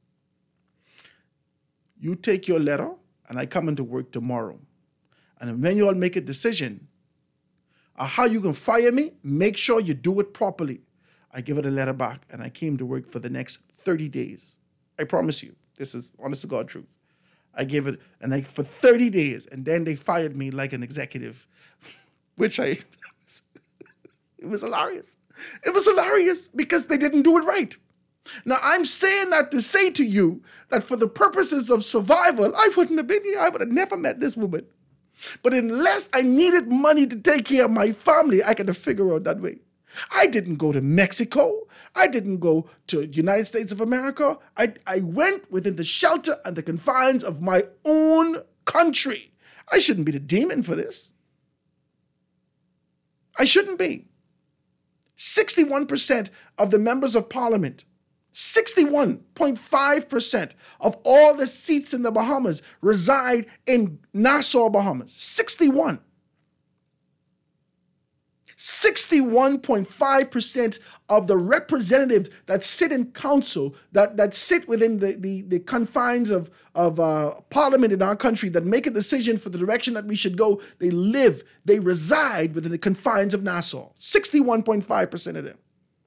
You take your letter, and I come into work tomorrow. And when you all make a decision on how you can fire me, make sure you do it properly. I give it a letter back, and I came to work for the next thirty days. I promise you, this is honest to God truth. I gave it, and I for thirty days, and then they fired me like an executive, which I, it was hilarious. It was hilarious because they didn't do it right. Now, I'm saying that to say to you that for the purposes of survival, I wouldn't have been here. I would have never met this woman. But unless I needed money to take care of my family, I could have figured out that way. I didn't go to Mexico. I didn't go to the United States of America. I, I went within the shelter and the confines of my own country. I shouldn't be the demon for this. I shouldn't be. sixty-one percent of the members of parliament, sixty-one point five percent of all the seats in the Bahamas reside in Nassau, Bahamas. sixty-one. sixty-one point five percent of the representatives that sit in council, that, that sit within the, the, the confines of, of uh, parliament in our country, that make a decision for the direction that we should go, they live, they reside within the confines of Nassau. sixty-one point five percent of them.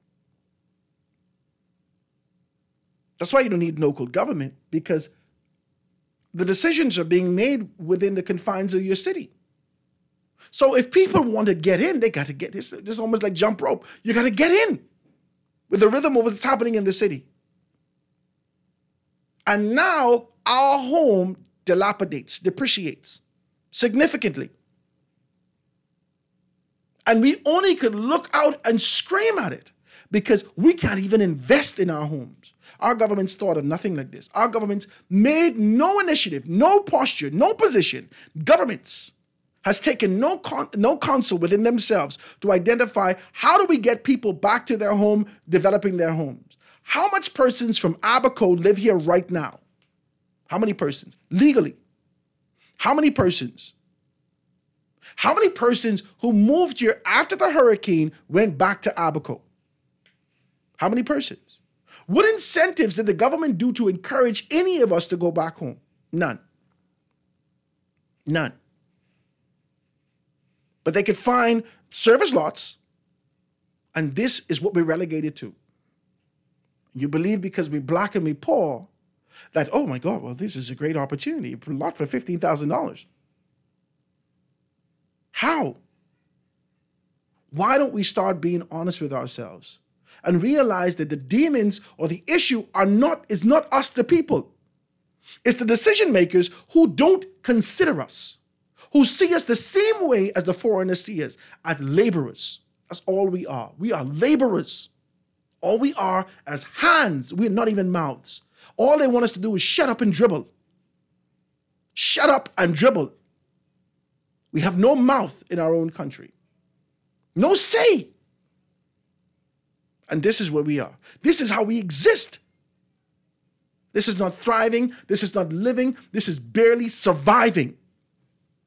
That's why you don't need local government, because the decisions are being made within the confines of your city. So if people want to get in, they got to get this. This is almost like jump rope. You got to get in with the rhythm of what's happening in the city. And now our home dilapidates, depreciates significantly. And we only could look out and scream at it because we can't even invest in our homes. Our government's thought of nothing like this. Our government's made no initiative, no posture, no position. Governments has taken no con- no counsel within themselves to identify how do we get people back to their home, developing their homes. How much persons from Abaco live here right now? How many persons? Legally. How many persons? How many persons who moved here after the hurricane went back to Abaco? How many persons? What incentives did the government do to encourage any of us to go back home? None. None. But they could find service lots, and this is what we're relegated to. You believe because we're black and we're poor that, oh my God, well, this is a great opportunity, a lot for fifteen thousand dollars. How? Why don't we start being honest with ourselves and realize that the demons or the issue are not is not us, the people. It's the decision makers who don't consider us, who see us the same way as the foreigners see us, as laborers. That's all we are. We are laborers. All we are as hands. We're not even mouths. All they want us to do is shut up and dribble. Shut up and dribble. We have no mouth in our own country. No say. And this is where we are. This is how we exist. This is not thriving. This is not living. This is barely surviving.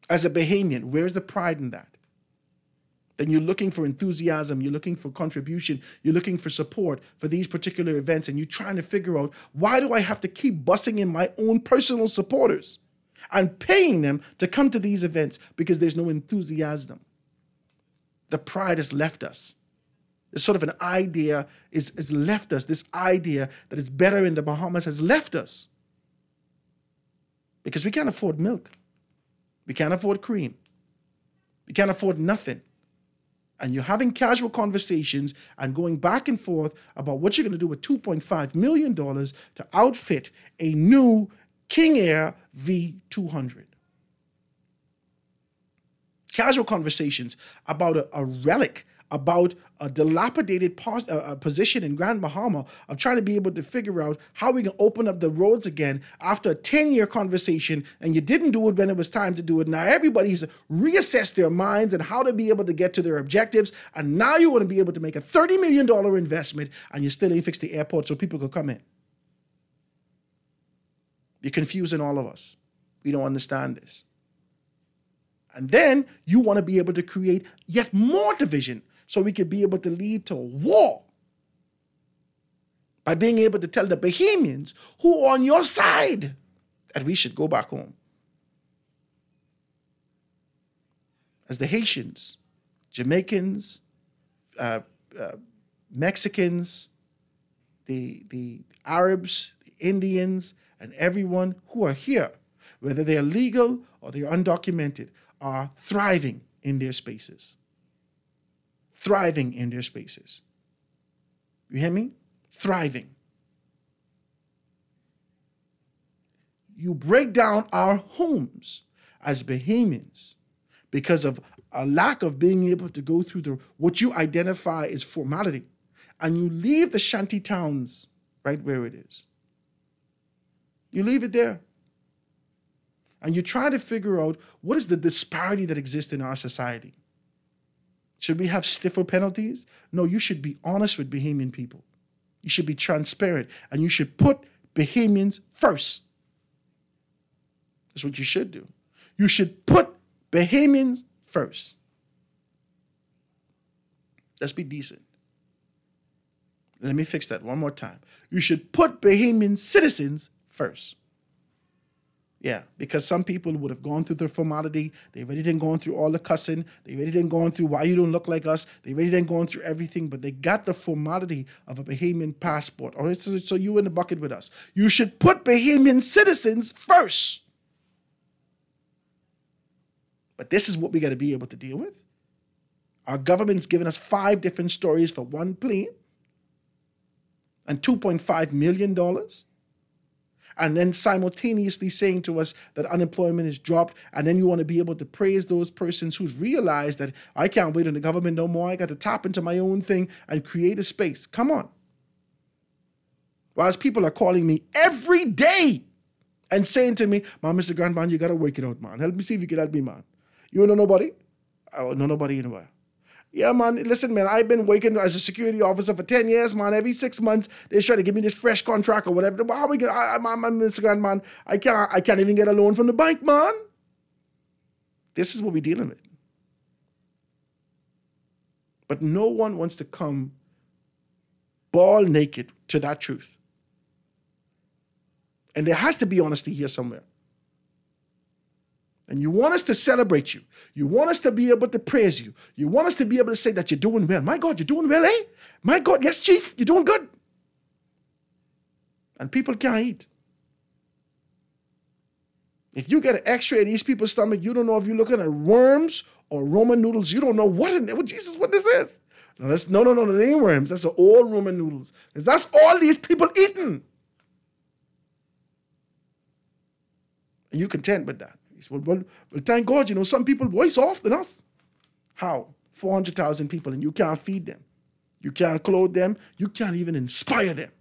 as a Bahamian, where's the pride in that? Then you're looking for enthusiasm, you're looking for contribution, you're looking for support for these particular events, and you're trying to figure out, why do I have to keep bussing in my own personal supporters and paying them to come to these events because there's no enthusiasm? The pride has left us. This sort of an idea is, is left us. This idea that it's better in the Bahamas has left us. Because we can't afford milk. We can't afford cream. We can't afford nothing. And you're having casual conversations and going back and forth about what you're going to do with two point five million dollars to outfit a new King Air V two hundred. Casual conversations about a, a relic, about a dilapidated pos- uh, position in Grand Bahama of trying to be able to figure out how we can open up the roads again after a ten-year conversation, and you didn't do it when it was time to do it. Now everybody's reassessed their minds and how to be able to get to their objectives, and now you want to be able to make a thirty million dollars investment, and you still ain't fixed the airport so people could come in. You're confusing all of us. We don't understand this. And then you want to be able to create yet more division so we could be able to lead to war by being able to tell the Bahamians who are on your side that we should go back home. As the Haitians, Jamaicans, uh, uh, Mexicans, the, the Arabs, the Indians, and everyone who are here, whether they're legal or they're undocumented, are thriving in their spaces. Thriving in their spaces. You hear me? Thriving. You break down our homes as Bahamians because of a lack of being able to go through the what you identify as formality, and you leave the shanty towns right where it is. You leave it there. And you try to figure out what is the disparity that exists in our society. Should we have stiffer penalties? No, you should be honest with Bahamian people. You should be transparent, and you should put Bahamians first. That's what you should do. You should put Bahamians first. Let's be decent. Let me fix that one more time. You should put Bahamian citizens first. Yeah, because some people would have gone through the formality. They already didn't go through all the cussing. They already didn't go through why you don't look like us. They already didn't go through everything, but they got the formality of a Bahamian passport. Or so, so you in the bucket with us. You should put Bahamian citizens first. But this is what we got to be able to deal with. Our government's given us five different stories for one plane and two point five million dollars. And then simultaneously saying to us that unemployment is dropped, and then you want to be able to praise those persons who've realized that I can't wait on the government no more, I got to tap into my own thing and create a space. Come on. Whilst people are calling me every day and saying to me, man, Mister Grandman, you got to work it out, man. Help me see if you can help me, man. You know nobody? Oh, no, nobody anywhere. Yeah, man, listen, man, I've been working as a security officer for ten years, man. Every six months, they try to give me this fresh contract or whatever. But how we get, I, I, man, Mister Grant, man, I can't, I can't even get a loan from the bank, man. This is what we're dealing with. But no one wants to come ball naked to that truth. And there has to be honesty here somewhere. And you want us to celebrate you. You want us to be able to praise you. You want us to be able to say that you're doing well. My God, you're doing well, eh? My God, yes, Chief, you're doing good. And people can't eat. If you get an x-ray of these people's stomach, you don't know if you're looking at worms or Roman noodles. You don't know what, in, what Jesus, what this is. No, that's, no, no, no, that ain't worms. That's all Roman noodles. Because that's all these people eating. And you content with that. Well, well, well, thank God, you know, some people voice off than us. How? four hundred thousand people, and you can't feed them. You can't clothe them. You can't even inspire them.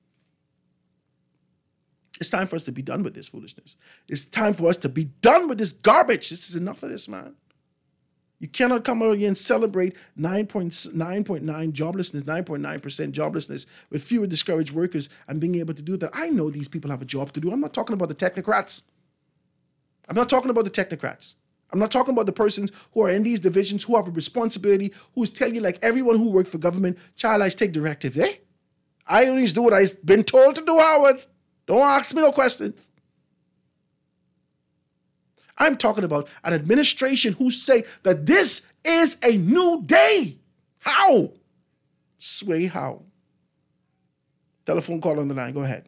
It's time for us to be done with this foolishness. It's time for us to be done with this garbage. This is enough of this, man. You cannot come out here and celebrate nine point nine joblessness, nine point nine percent joblessness with fewer discouraged workers and being able to do that. I know these people have a job to do. I'm not talking about the technocrats. I'm not talking about the technocrats. I'm not talking about the persons who are in these divisions who have a responsibility, who's telling you like everyone who works for government, child, I take directives, eh? I only do what I've been told to do, Howard. Don't ask me no questions. I'm talking about an administration who say that this is a new day. How? Sway how? Telephone call on the line. Go ahead.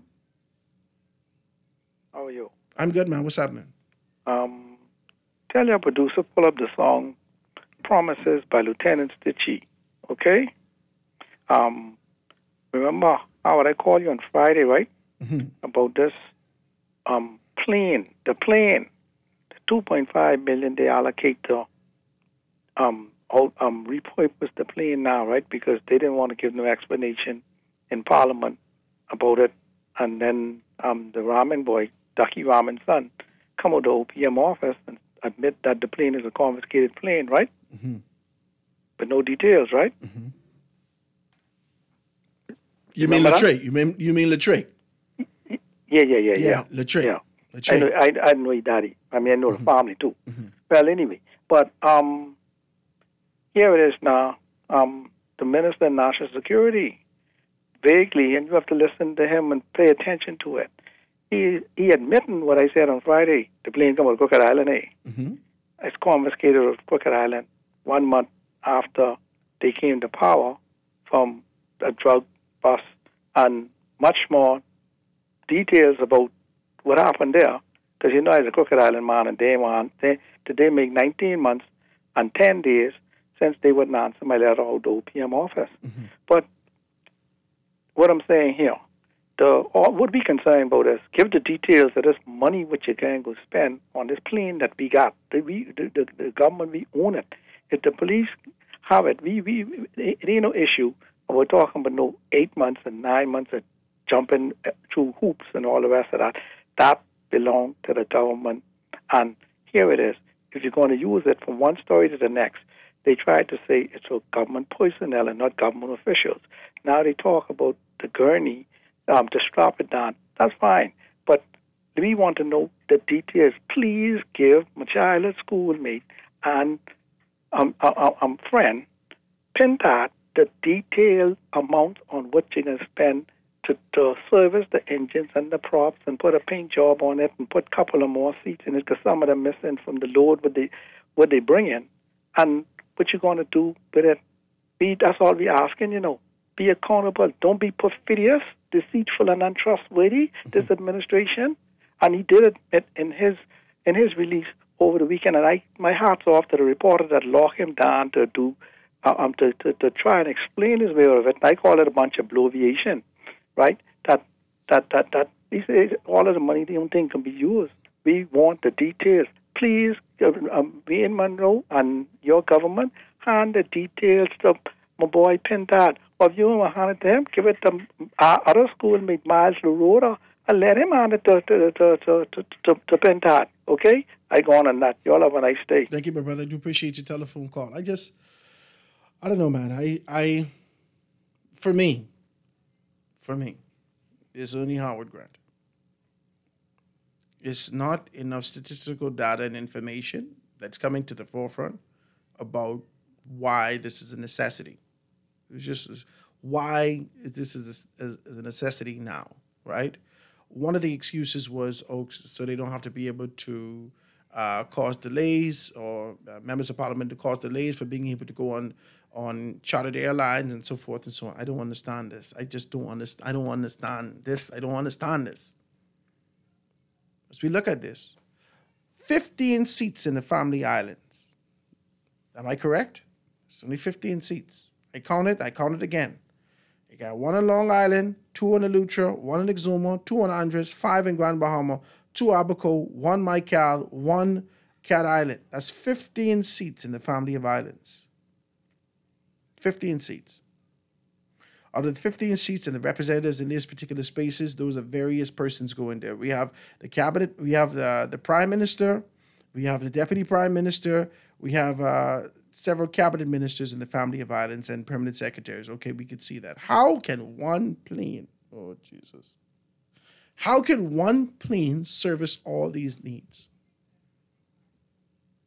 How are you? I'm good, man. What's happening? Um, tell your producer, pull up the song Promises by Lieutenant Stitchie, okay? Um, remember, Howard, I called you on Friday, right? Mm-hmm. About this um, plane, the plane, the two point five million dollars they allocate to um, out, um, repurpose the plane now, right? Because they didn't want to give no explanation in Parliament about it. And then um, the Ramen boy, Ducky Ramen's son, come out of the O P M office and admit that the plane is a confiscated plane, right? Mm-hmm. But no details, right? Mm-hmm. You mean Latrey? You mean you mean Latrey? Yeah, yeah, yeah, yeah. Yeah, Latrey. Yeah. Latrey. I know, I, I know his daddy. I mean, I know Mm-hmm. the family too. Mm-hmm. Well, anyway, but um, here it is now. Um, the Minister of National Security, vaguely, and you have to listen to him and pay attention to it. He he admitting what I said on Friday. The plane come out of Crooked Island, eh? Mm-hmm. It's confiscated of Crooked Island one month after they came to power from a drug bust, and much more details about what happened there. Because you know, as a Crooked Island man, and they man, they did they make nineteen months and ten days since they wouldn't answer my letter out the O P M office. Mm-hmm. But what I'm saying here, the all, what we concerned about is give the details of this money which you can go spend on this plane that we got. The, we, the, the, the government, we own it. If the police have it, we, we, it ain't no issue. We're talking about no eight months and nine months of jumping through hoops and all the rest of that. That belongs to the government. And here it is. If you're going to use it from one story to the next, they tried to say it's for government personnel and not government officials. Now they talk about the gurney um, to strap it down. That's fine. But we want to know the details. Please give my child, a schoolmate, and um, um, um, friend, Pintad, the detailed amount on what you're going to spend to, to service the engines and the props and put a paint job on it and put a couple of more seats in it because some of them missing from the load what they, what they bring in. And what you're going to do with it. Be, that's all we're asking, you know. Be accountable. Don't be perfidious, deceitful, and untrustworthy, mm-hmm. this administration. And he did it in his in his release over the weekend. And I, my hat's off to the reporter that locked him down to do uh, um to, to, to try and explain his way out of it. And I call it a bunch of bloviation, right? That that that that he says all of the money the only thing can be used. We want the details. Please, um, me and Monroe and your government, hand the details to my boy Pintad. Or if you want to hand it to him, give it to our other schoolmate, Miles LaRoda, and let him hand it to, to, to, to, to, to, to Pintad. Okay? I go on on that. You all have a nice day. Thank you, my brother. I do appreciate your telephone call. I just, I don't know, man. I, I, for me, for me, it's only Howard Grant. It's not enough statistical data and information that's coming to the forefront about why this is a necessity. It's just why this is a, a necessity now, right? One of the excuses was, oh, so they don't have to be able to uh, cause delays or uh, members of parliament to cause delays for being able to go on on chartered airlines and so forth and so on. I don't understand this. I just don't understand. I don't understand this. I don't understand this. As we look at this, fifteen seats in the Family Islands. Am I correct? It's only fifteen seats. I counted, I counted again. You got one on Long Island, two on Eleuthera, one in Exuma, two on Andros, five in Grand Bahama, two Abaco, one Michael, one Cat Island. That's fifteen seats in the Family of Islands. fifteen seats. Out of the fifteen seats and the representatives in these particular spaces, those are various persons going there. We have the cabinet, we have the, the prime minister, we have the deputy prime minister, we have uh, several cabinet ministers in the Family of Islands and permanent secretaries. Okay, we could see that. How can one plane, oh Jesus, how can one plane service all these needs?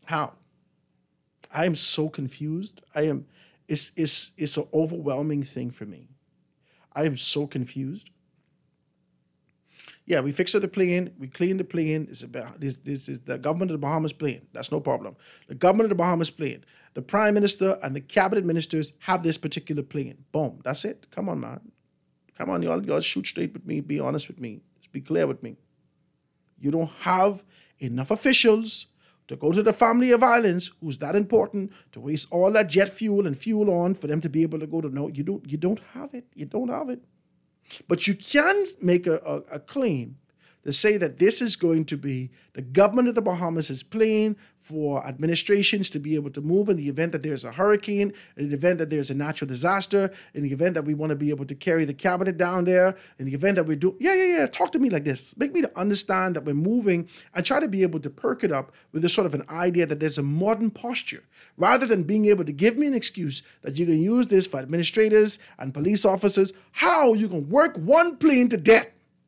How? I am so confused. I am, it's, it's, it's an overwhelming thing for me. I am so confused. Yeah, we fixed the plane. We cleaned the plane. It's about, this, this is the government of the Bahamas plane. That's no problem. The government of the Bahamas plane. The prime minister and the cabinet ministers have this particular plane. Boom. That's it. Come on, man. Come on, y'all. Y'all shoot straight with me. Be honest with me. Just be clear with me. You don't have enough officials to go to the family of islands, who's that important, to waste all that jet fuel and fuel on for them to be able to go to no. You don't. You don't have it. You don't have it. But you can make a, a, a claim to say that this is going to be the government of the Bahamas is playing for administrations to be able to move in the event that there's a hurricane, in the event that there's a natural disaster, in the event that we want to be able to carry the cabinet down there, in the event that we do, yeah, yeah, yeah, talk to me like this. Make me to understand that we're moving and try to be able to perk it up with this sort of an idea that there's a modern posture, rather than being able to give me an excuse that you can use this for administrators and police officers. How you can work one plane to death?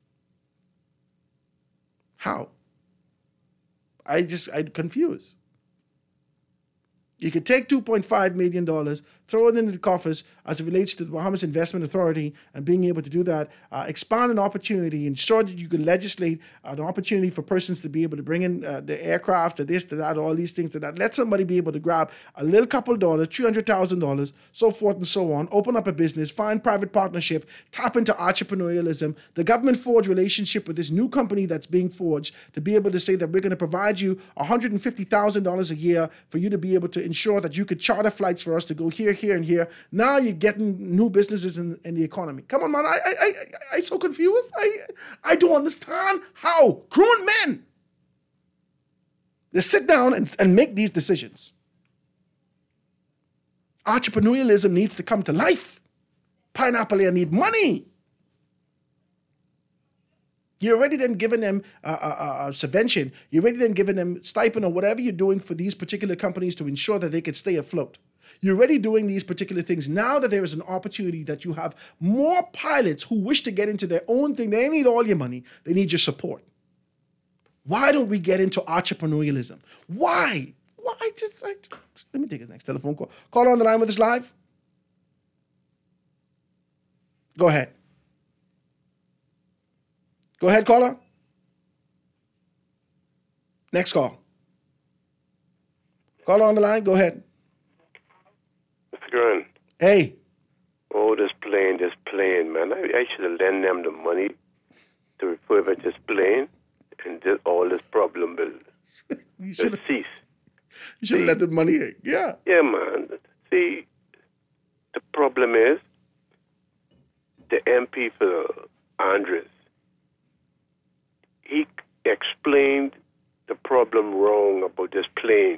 How? I just, I'm confused. You could take two point five million dollars, throw it into the coffers as it relates to the Bahamas Investment Authority and being able to do that, uh, expand an opportunity, ensure that you can legislate an opportunity for persons to be able to bring in uh, the aircraft, to this, to that, all these things, to that. Let somebody be able to grab a little couple of dollars, three hundred thousand dollars, so forth and so on, open up a business, find private partnership, tap into entrepreneurialism, the government forge relationship with this new company that's being forged to be able to say that we're going to provide you one hundred fifty thousand dollars a year for you to be able to ensure that you could charter flights for us to go here, here, and here. Now you're getting new businesses in, in the economy. Come on, man. I, I, I, I'm so confused. I, I don't understand how grown men they sit down and, and make these decisions. Entrepreneurialism needs to come to life. Pineapple here need money. You're already then giving them a, a, a subvention. You're already then giving them stipend or whatever you're doing for these particular companies to ensure that they can stay afloat. You're already doing these particular things. Now that there is an opportunity that you have more pilots who wish to get into their own thing, they need all your money. They need your support. Why don't we get into entrepreneurialism? Why? Why just, I, just let me take the next telephone call. Call on the line with us live. Go ahead. Go ahead, caller. Next call. Caller on the line, go ahead. Mister Grant. Hey. Oh, this plane, this plane, man. I, I should have lent them the money to refurbish this plane, and this, all this problem will, will cease. You should have lent the money, yeah. Yeah, man. See, the problem is the M P for Andres, he explained the problem wrong about this plane.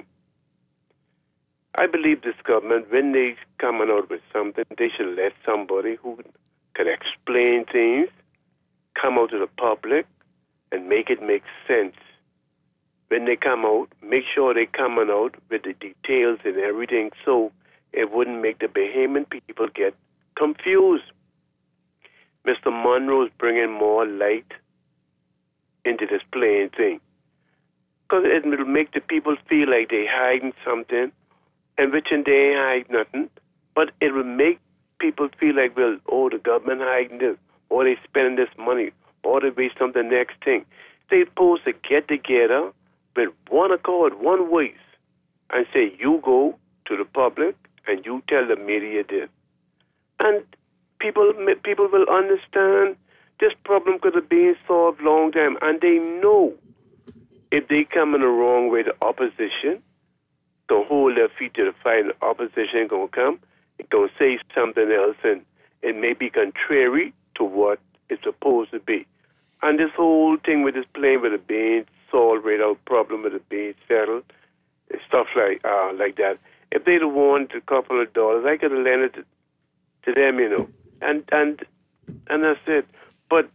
I believe this government, when they coming out with something, they should let somebody who can explain things come out to the public and make it make sense. When they come out, make sure they coming out with the details and everything so it wouldn't make the Bahamian people get confused. Mister Monroe's bringing more light into this plane thing. Because it will make the people feel like they hiding something, and which in they ain't hide nothing, but it will make people feel like, well, oh, the government hiding this, or they spending this money, or they waste on the next thing. They're supposed to get together with one accord, one voice, and say, you go to the public and you tell the media this. And people people will understand this problem could have been solved long time, and they know if they come in the wrong way, the opposition gonna hold their feet to the fire, and the opposition gonna come, it gonna say something else, and it may be contrary to what it's supposed to be. And this whole thing with this plane with the being solved without problem with the being settled, stuff like uh, like that. If they'd have wanted a couple of dollars, I could have lent it to, to them, you know. And and and that's it. But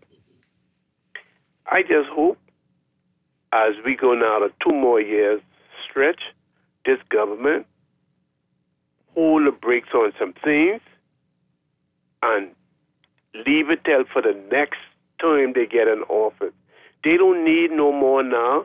I just hope as we go now to two more years stretch, this government hold the brakes on some things and leave it till for the next time they get an office. They don't need no more now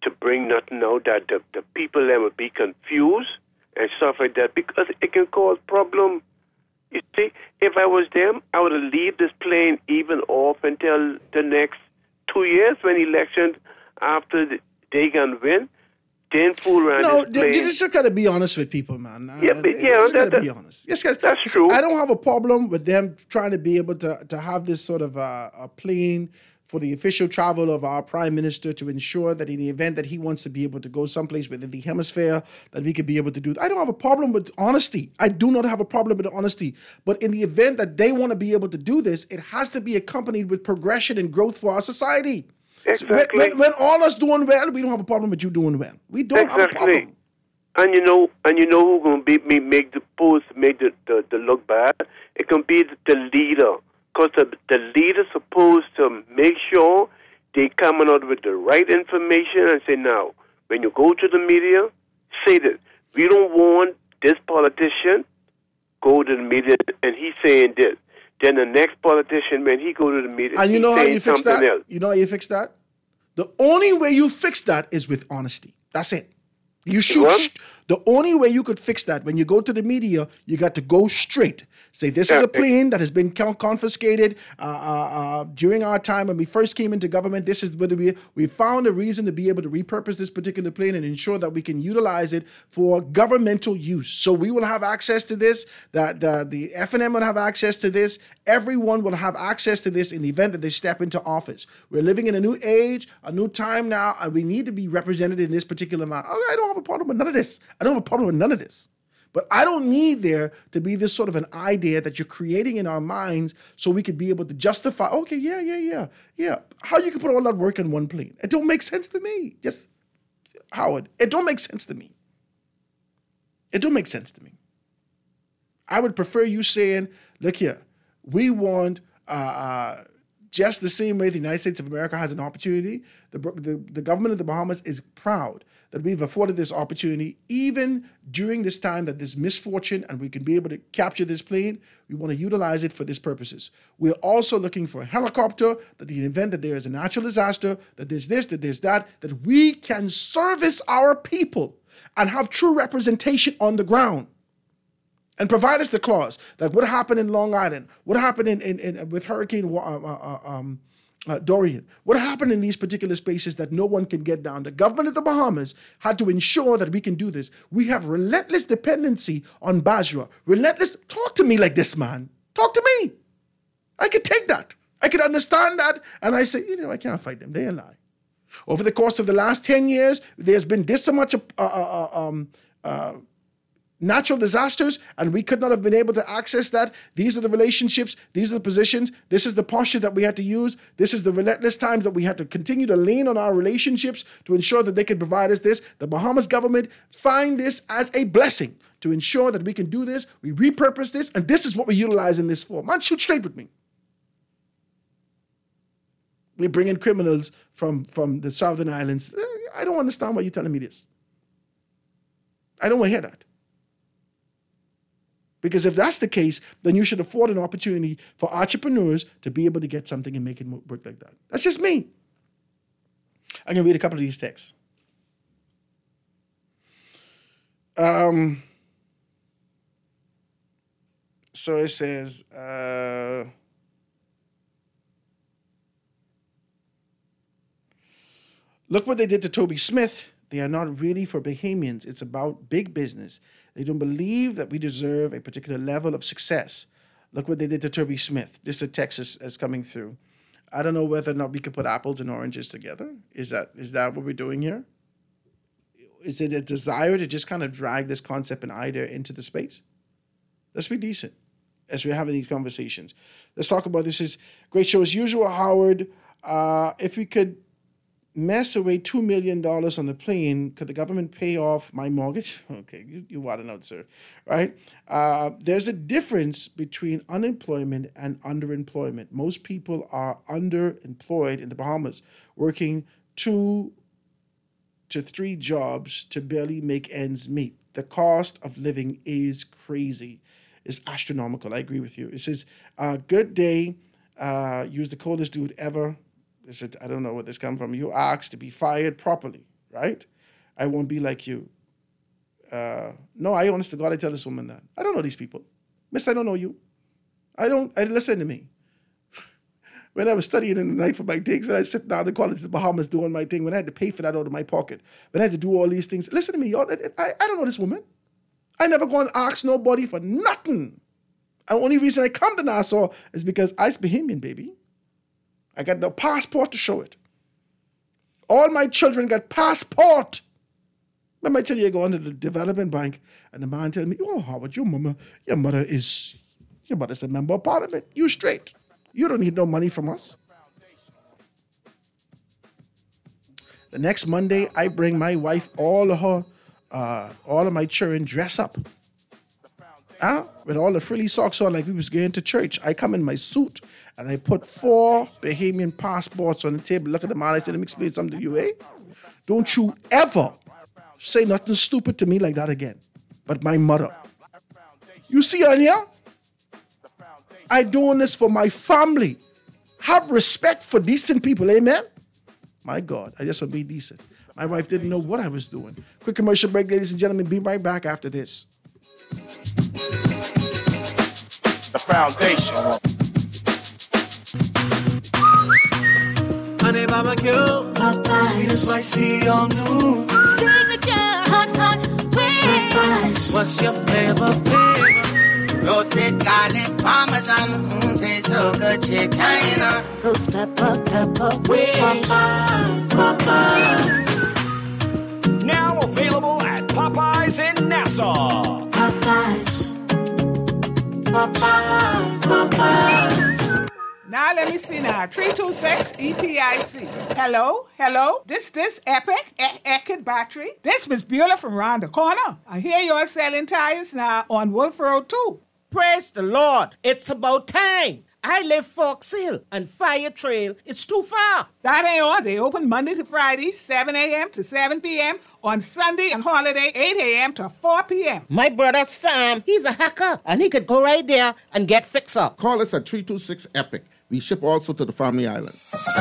to bring nothing out that the, the people there would be confused and stuff like that because it can cause problem. You see, if I was them, I would leave this plane even off until the next two years when elections after they can win. Then fool around No, this plane. you just gotta be honest with people, man. Yeah, but, yeah, just that, gotta that, be honest. Yes, guys, that's true. I don't have a problem with them trying to be able to to have this sort of a, a plane for the official travel of our prime minister to ensure that in the event that he wants to be able to go someplace within the hemisphere, that we could be able to do. I don't have a problem with honesty. I do not have a problem with honesty. But in the event that they want to be able to do this, it has to be accompanied with progression and growth for our society. Exactly. So when, when, when all us doing well, we don't have a problem with you doing well. We don't exactly. have a problem. And you know, and you know who's gonna be me make the post make the, the, the look bad? It can be the leader. Because the, the leader's supposed to make sure they coming out with the right information and say, now, when you go to the media, say that we don't want this politician go to the media and he's saying this. Then the next politician, when he go to the media, and you he's know how saying you fix something that? else. You know how you fix that? The only way you fix that is with honesty. That's it. You shoot. Sh- the only way you could fix that when you go to the media, you got to go straight. Say this is a plane that has been confiscated uh, uh, uh, during our time when we first came into government. This is what we we found a reason to be able to repurpose this particular plane and ensure that we can utilize it for governmental use. So we will have access to this. That the the F N M will have access to this. Everyone will have access to this in the event that they step into office. We're living in a new age, a new time now, and we need to be represented in this particular amount. I don't have a problem with none of this. I don't have a problem with none of this. But I don't need there to be this sort of an idea that you're creating in our minds so we could be able to justify, okay, yeah, yeah, yeah, yeah. How you can put all that work in one plane? It don't make sense to me. Just, Howard, it don't make sense to me. It don't make sense to me. I would prefer you saying, look here, we want uh, uh, just the same way the United States of America has an opportunity. The, the, the government of the Bahamas is proud that we've afforded this opportunity, even during this time that there's misfortune and we can be able to capture this plane. We want to utilize it for these purposes. We're also looking for a helicopter that in the event that there is a natural disaster, that there's this, that there's that, that we can service our people and have true representation on the ground. And provide us the clause that what happened in Long Island, what happened in, in, in with Hurricane uh, uh, um, uh, Dorian, what happened in these particular spaces that no one can get down. The government of the Bahamas had to ensure that we can do this. We have relentless dependency on Basra. Relentless, talk to me like this, man. Talk to me. I could take that. I could understand that. And I say, you know, I can't fight them. They lie. Over the course of the last ten years, there's been this so much uh, uh, um, uh, natural disasters, and we could not have been able to access that. These are the relationships. These are the positions. This is the posture that we had to use. This is the relentless times that we had to continue to lean on our relationships to ensure that they could provide us this. The Bahamas government find this as a blessing to ensure that we can do this. We repurpose this, and this is what we're utilizing this for. Man, shoot straight with me. We bring in criminals from, from the Southern Islands. I don't understand why you're telling me this. I don't want to hear that. Because if that's the case, then you should afford an opportunity for entrepreneurs to be able to get something and make it work like that. That's just me. I'm going to read a couple of these texts. Um, so it says, uh, look what they did to Toby Smith. They are not really for Bahamians. It's about big business. They don't believe that we deserve a particular level of success. Look what they did to Toby Smith. This is a text that's coming through. I don't know whether or not we could put apples and oranges together. Is that is that what we're doing here? Is it a desire to just kind of drag this concept and idea into the space? Let's be decent as we're having these conversations. Let's talk about this. Is great show as usual, Howard. Uh, if we could mess away two million dollars on the plane, could the government pay off my mortgage? Okay, you, you want to know, sir, right? Uh, there's a difference between unemployment and underemployment. Most people are underemployed in the Bahamas, working two to three jobs to barely make ends meet. The cost of living is crazy. It's astronomical. I agree with you. It says, uh, good day. Uh, use the coldest dude ever. This is, I don't know where this comes from. You asked to be fired properly, right? I won't be like you. Uh, no, I honest to God, I tell this woman that. I don't know these people. Miss, I don't know you. I don't, I listen to me. When I was studying in the night for my things, when I sit down in college in the Bahamas doing my thing, when I had to pay for that out of my pocket, when I had to do all these things, listen to me, y'all, I, I don't know this woman. I never go and ask nobody for nothing. The only reason I come to Nassau is because I's Bahamian, baby. I got the passport to show it. All my children got passport. Remember I tell you, I go under the development bank, and the man tell me, oh, Howard, your mama, your mother is, your mother's a member of parliament. You straight. You don't need no money from us. The next Monday, I bring my wife, all of her, uh, all of my children dress up. Huh? With all the frilly socks on like we was going to church. I come in my suit and I put four Bahamian passports on the table. Look at the man, I said, let me explain something to you, eh? Don't you ever say nothing stupid to me like that again. But my mother. You see, Anya? I doing this for my family. Have respect for decent people, amen? My God, I just want to be decent. My wife didn't know what I was doing. Quick commercial break, ladies and gentlemen. Be right back after this. The foundation. Honey barbecue, sweet and spicy on noon. Signature hot, hot wings. What's your flavor, flavor? Roasted garlic parmesan, mm, tastes so good, chicken. Ghost pepper, pepper wings. Popeyes, Popeyes. Now available at Popeyes in Nassau. Popeyes. Popeyes, Popeyes. Now let me see now. three two six E P I C. Hello? Hello? This this Epic e- Eckert Battery? This Miss Beulah from round the corner. I hear you're selling tires now on Wolf Road too. Praise the Lord. It's about time. I live Fox Hill and Fire Trail. It's too far. That ain't all. They open Monday to Friday, seven a.m. to seven p.m. On Sunday and holiday, eight a.m. to four p.m. My brother Sam, he's a hacker, and he could go right there and get fixed up. Call us at three two six EPIC. We ship also to the Family Island.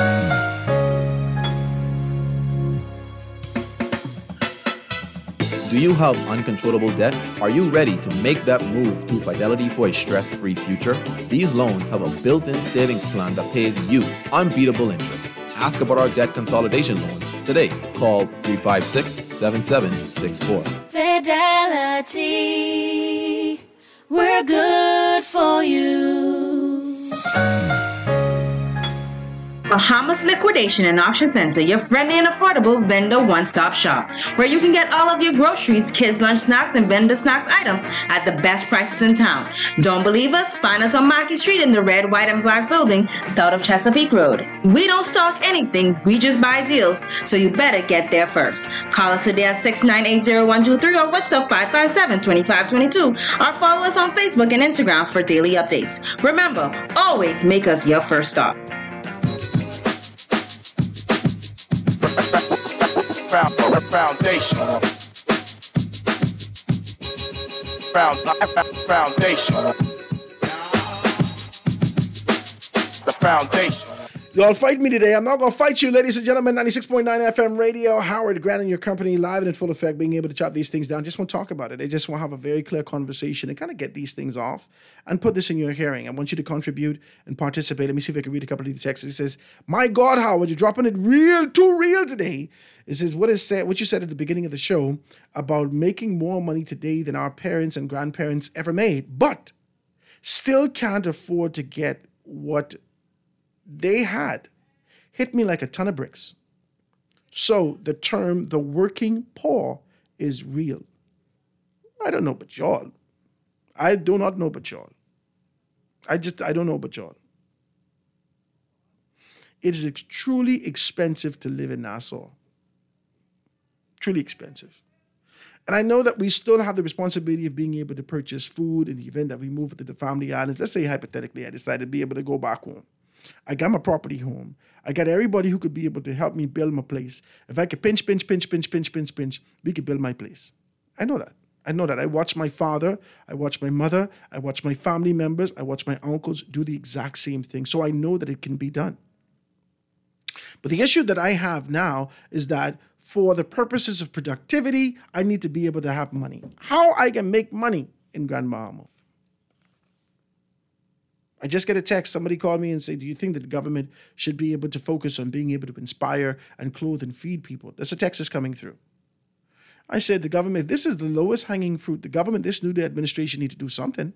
Do you have uncontrollable debt? Are you ready to make that move to Fidelity for a stress-free future? These loans have a built-in savings plan that pays you unbeatable interest. Ask about our debt consolidation loans today. Call three five six, seven seven six four. Fidelity, we're good for you. Bahamas Liquidation and Auction Center, your friendly and affordable vendor one-stop shop, where you can get all of your groceries, kids' lunch snacks, and vendor snacks items at the best prices in town. Don't believe us? Find us on Market Street in the red, white, and black building south of Chesapeake Road. We don't stock anything, we just buy deals, so you better get there first. Call us today at six nine eight zero one two three or WhatsApp five five seven, two five two two or follow us on Facebook and Instagram for daily updates. Remember, always make us your first stop. Foundation. Foundation. The foundation. Y'all fight me today. I'm not going to fight you, ladies and gentlemen. ninety-six point nine F M radio. Howard Grant and your company, live and in full effect, being able to chop these things down. Just want to talk about it. I just want to have a very clear conversation and kind of get these things off and put this in your hearing. I want you to contribute and participate. Let me see if I can read a couple of these texts. It says, my God, Howard, you're dropping it real, too real today. It says, what is said, what you said at the beginning of the show about making more money today than our parents and grandparents ever made, but still can't afford to get what they had, hit me like a ton of bricks. So the term the working poor is real. I don't know but y'all. I do not know but y'all. I just, I don't know but y'all. It is ex- truly expensive to live in Nassau. Truly expensive. And I know that we still have the responsibility of being able to purchase food in the event that we move to the Family Islands. Let's say hypothetically I decided to be able to go back home. I got my property home. I got everybody who could be able to help me build my place. If I could pinch, pinch, pinch, pinch, pinch, pinch, pinch, we could build my place. I know that. I know that. I watch my father. I watch my mother. I watch my family members. I watch my uncles do the exact same thing. So I know that it can be done. But the issue that I have now is that for the purposes of productivity, I need to be able to have money. How I can make money in Grand Bahama? I just get a text. Somebody called me and said, do you think that the government should be able to focus on being able to inspire and clothe and feed people? That's a text is coming through. I said, the government, if this is the lowest hanging fruit, the government, this new administration need to do something.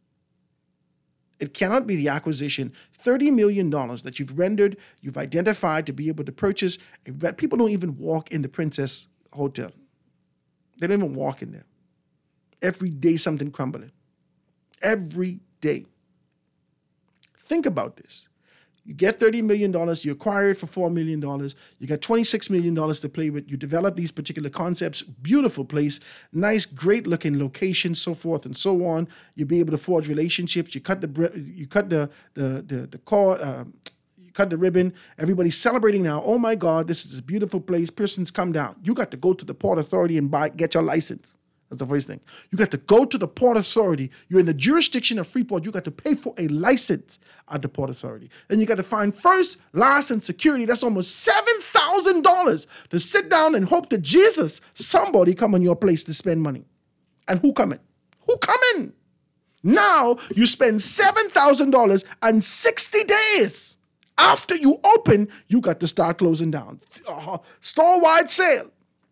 It cannot be the acquisition, thirty million dollars that you've rendered, you've identified to be able to purchase. People don't even walk in the Princess Hotel. They don't even walk in there. Every day something crumbling. Every day. Think about this. You get thirty million dollars, you acquire it for four million dollars, you got twenty-six million dollars to play with, you develop these particular concepts, beautiful place, nice, great looking location, so forth and so on. You'll be able to forge relationships, you cut the you cut the the the, the cord, uh, you cut the ribbon, everybody's celebrating now. Oh my God, this is a beautiful place, persons come down. You got to go to the Port Authority and buy get your license. That's the first thing. You got to go to the Port Authority. You're in the jurisdiction of Freeport. You got to pay for a license at the Port Authority. And you got to find first, last, and security. That's almost seven thousand dollars to sit down and hope that Jesus, somebody come on your place to spend money. And who coming? Who coming? Now you spend seven thousand dollars and sixty days. After you open, you got to start closing down. Uh, store-wide sale.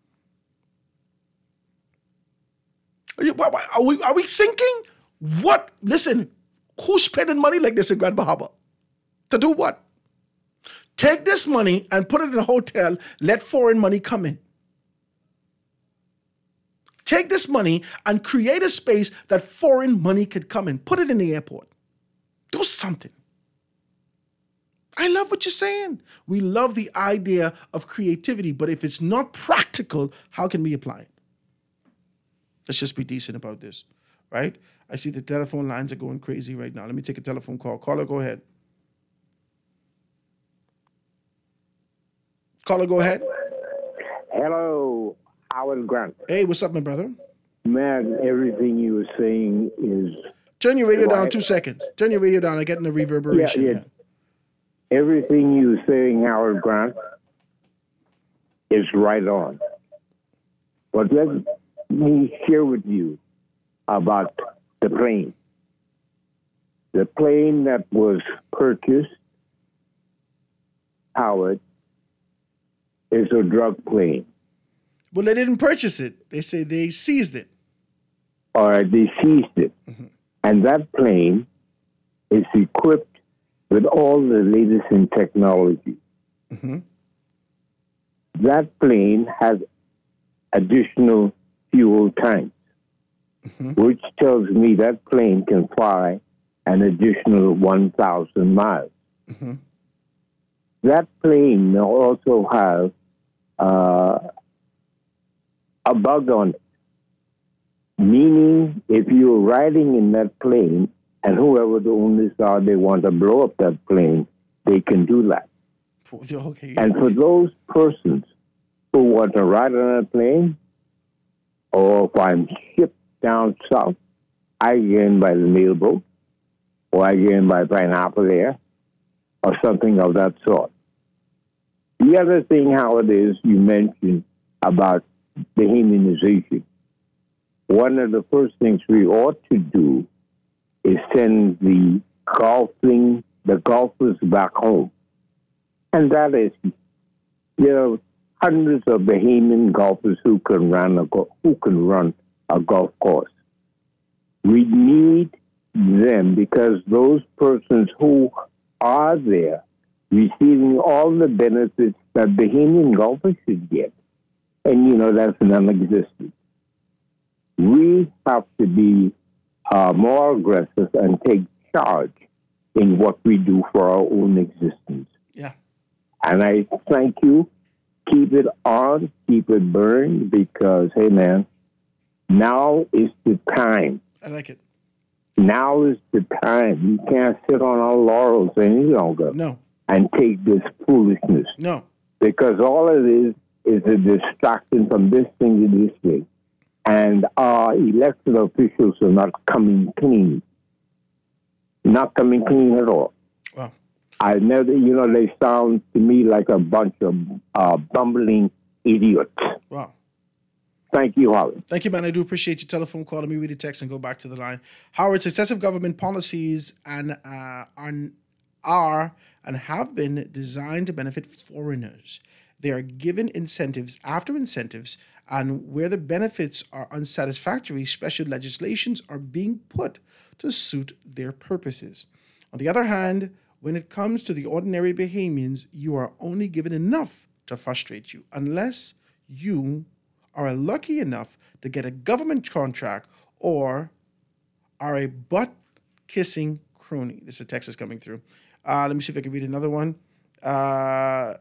Are we, are we thinking what? Listen, who's spending money like this in Grand Bahama? To do what? Take this money and put it in a hotel, let foreign money come in. Take this money and create a space that foreign money could come in. Put it in the airport. Do something. I love what you're saying. We love the idea of creativity, but if it's not practical, how can we apply it? Let's just be decent about this, right? I see the telephone lines are going crazy right now. Let me take a telephone call. Caller, go ahead. Caller, go ahead. Hello, Howard Grant. Hey, what's up, my brother? Man, everything you were saying is... Turn your radio down right. two seconds. Turn your radio down. I'm getting the reverberation. Yeah, yeah. Everything you were saying, Howard Grant, is right on. But let me share with you about the plane. The plane that was purchased, Howard, is a drug plane. Well, they didn't purchase it. They say they seized it. Or they seized it. Mm-hmm. And that plane is equipped with all the latest in technology. Mm-hmm. That plane has additional fuel tanks, mm-hmm. which tells me that plane can fly an additional one thousand miles. Mm-hmm. That plane may also have uh, a bug on it, meaning if you're riding in that plane and whoever the owners are, they want to blow up that plane, they can do that. Okay. And for those persons who want to ride on a plane, or if I'm shipped down south, I get in by the mail boat, or I get in by Pineapple Air, or something of that sort. The other thing, how it is, you mentioned about Bahamianization. One of the first things we ought to do is send the golfing, the golfers back home. And that is, there are hundreds of Bahamian golfers who can run a who can run a golf course. We need them because those persons who are there receiving all the benefits that Bahamian golfers should get, and you know that's non-existent. We have to be uh, more aggressive and take charge in what we do for our own existence. Yeah. And I thank you. Keep it on, keep it burned, because, hey, man, now is the time. I like it. Now is the time. You can't sit on our laurels any longer. No. And take this foolishness. No. Because all it is is a distraction from this thing to this thing. And our elected officials are not coming clean. Not coming clean at all. Wow. I never, you know, they sound to me like a bunch of uh, bumbling idiot. Wow. Thank you, Howard. Thank you, man. I do appreciate your telephone call. Let me read the text and go back to the line. Howard, successive government policies and uh, are, are and have been designed to benefit foreigners. They are given incentives after incentives, and where the benefits are unsatisfactory, special legislations are being put to suit their purposes. On the other hand, when it comes to the ordinary Bahamians, you are only given enough to frustrate you, unless you are lucky enough to get a government contract or are a butt-kissing crony. This is a text that's coming through. Uh, let me see if I can read another one. Uh,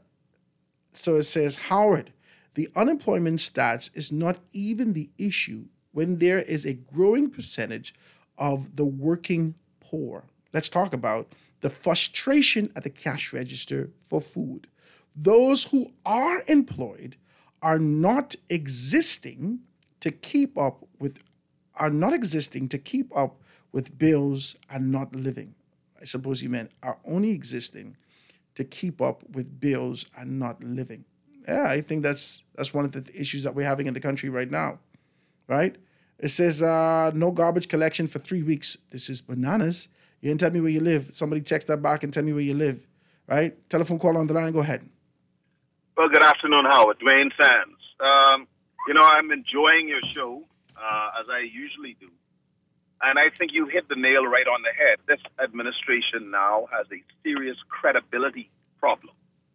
so it says, Howard, the unemployment stats is not even the issue when there is a growing percentage of the working poor. Let's talk about the frustration at the cash register for food. Those who are employed are not existing to keep up with are not existing to keep up with bills and not living. I suppose you meant are only existing to keep up with bills and not living. Yeah, I think that's that's one of the issues that we're having in the country right now, right? It says uh, no garbage collection for three weeks. This is bananas. You didn't tell me where you live. Somebody text that back and tell me where you live, right? Telephone call on the line. Go ahead. Well, good afternoon, Howard. Dwayne Sands. Um, you know, I'm enjoying your show, uh, as I usually do. And I think you hit the nail right on the head. This administration now has a serious credibility problem.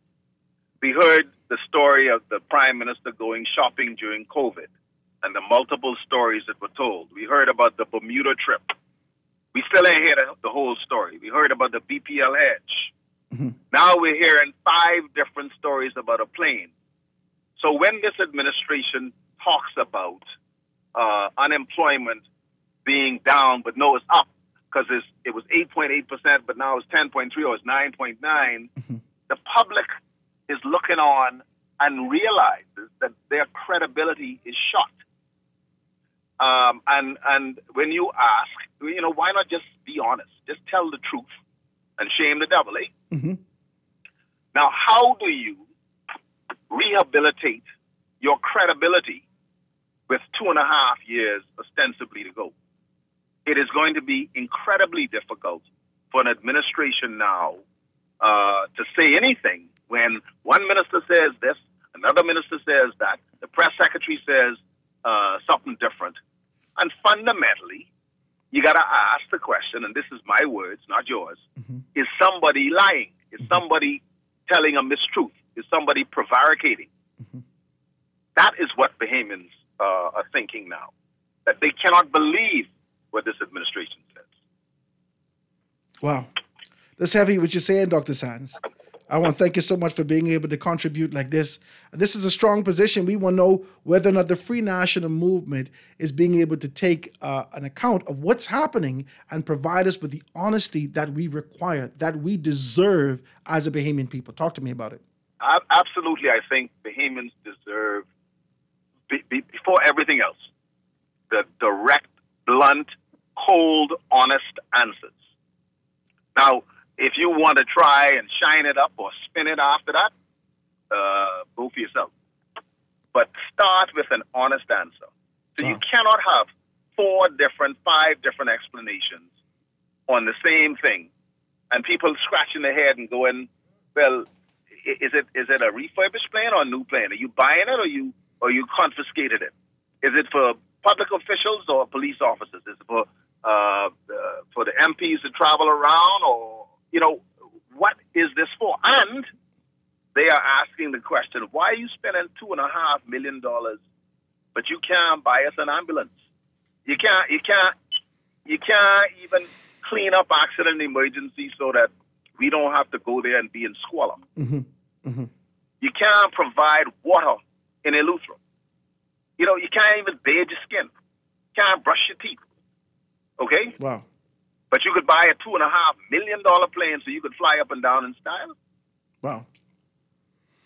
We heard the story of the Prime Minister going shopping during COVID and the multiple stories that were told. We heard about the Bermuda trip. We still ain't heard the whole story. We heard about the B P L hedge. Mm-hmm. Now we're hearing five different stories about a plane. So when this administration talks about uh, unemployment being down, but no, it's up because it was eight point eight percent, but now it's ten point three or it's nine point nine, mm-hmm. the public is looking on and realizes that their credibility is shot. Um, and, and when you ask, you know, why not just be honest? Just tell the truth and shame the devil, eh? Mm-hmm. Now, how do you rehabilitate your credibility with two and a half years ostensibly to go? It is going to be incredibly difficult for an administration now uh, to say anything when one minister says this, another minister says that, the press secretary says uh, something different. And fundamentally, you got to ask the question, and this is my words, not yours, mm-hmm. is somebody lying? Is mm-hmm. somebody telling a mistruth? Is somebody prevaricating? Mm-hmm. That is what Bahamians uh, are thinking now, that they cannot believe what this administration says. Wow. That's heavy what you're saying, Doctor Sands. I want to thank you so much for being able to contribute like this. This is a strong position. We want to know whether or not the Free National Movement is being able to take uh, an account of what's happening and provide us with the honesty that we require, that we deserve as a Bahamian people. Talk to me about it. Absolutely. I think Bahamians deserve, be, be, before everything else, the direct, blunt, cold, honest answers. Now, if you want to try and shine it up or spin it after that, uh, go for yourself. But start with an honest answer. So oh. you cannot have four different, five different explanations on the same thing, and people scratching their head and going, "Well, is it is it a refurbished plane or a new plane? Are you buying it or you or you confiscated it? Is it for public officials or police officers? Is it for uh, uh, for the M Ps to travel around, or you know, what is this for?" And they are asking the question, why are you spending two and a half million dollars, but you can't buy us an ambulance? You can't, you can't, you can't even clean up accident emergencies so that we don't have to go there and be in squalor. Mm-hmm. Mm-hmm. You can't provide water in Eleuthera. You know, you can't even bathe your skin. You can't brush your teeth. Okay? Wow. But you could buy a two and a half million dollar plane so you could fly up and down in style. Wow.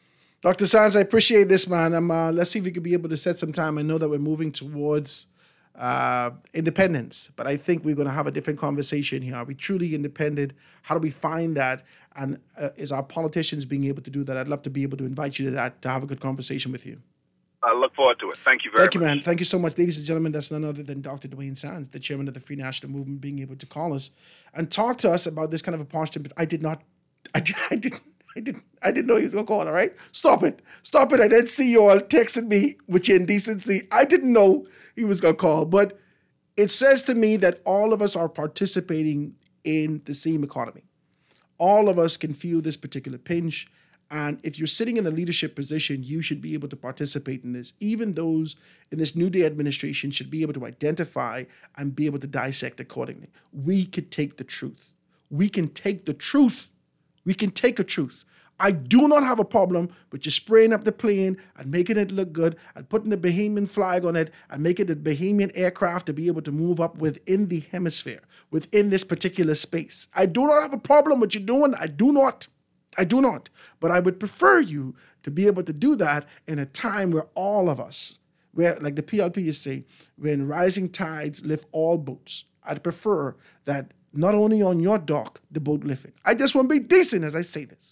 Doctor Sands, I appreciate this, man. Um, uh, let's see if we could be able to set some time. I know that we're moving towards uh, independence. But I think we're going to have a different conversation here. Are we truly independent? How do we find that? And uh, is our politicians being able to do that? I'd love to be able to invite you to that, to have a good conversation with you. I look forward to it. Thank you very Thank you, much. man. Thank you so much. Ladies and gentlemen, that's none other than Doctor Dwayne Sands, the chairman of the Free National Movement, being able to call us and talk to us about this kind of a partnership. I did not, I, did, I didn't, I didn't, I didn't know he was going to call, all right? Stop it. Stop it. I didn't see you all texting me with your indecency. I didn't know he was going to call. But it says to me that all of us are participating in the same economy. All of us can feel this particular pinch. And if you're sitting in a leadership position, you should be able to participate in this. Even those in this New Day administration should be able to identify and be able to dissect accordingly. We could take the truth. We can take the truth. We can take a truth. I do not have a problem with just spraying up the plane and making it look good and putting the Bahamian flag on it and making it a Bahamian aircraft to be able to move up within the hemisphere, within this particular space. I do not have a problem with you doing. I do not. I do not. But I would prefer you to be able to do that in a time where all of us, where, like the P L P is saying, when rising tides lift all boats. I'd prefer that not only on your dock, the boat lifting. I just want to be decent as I say this.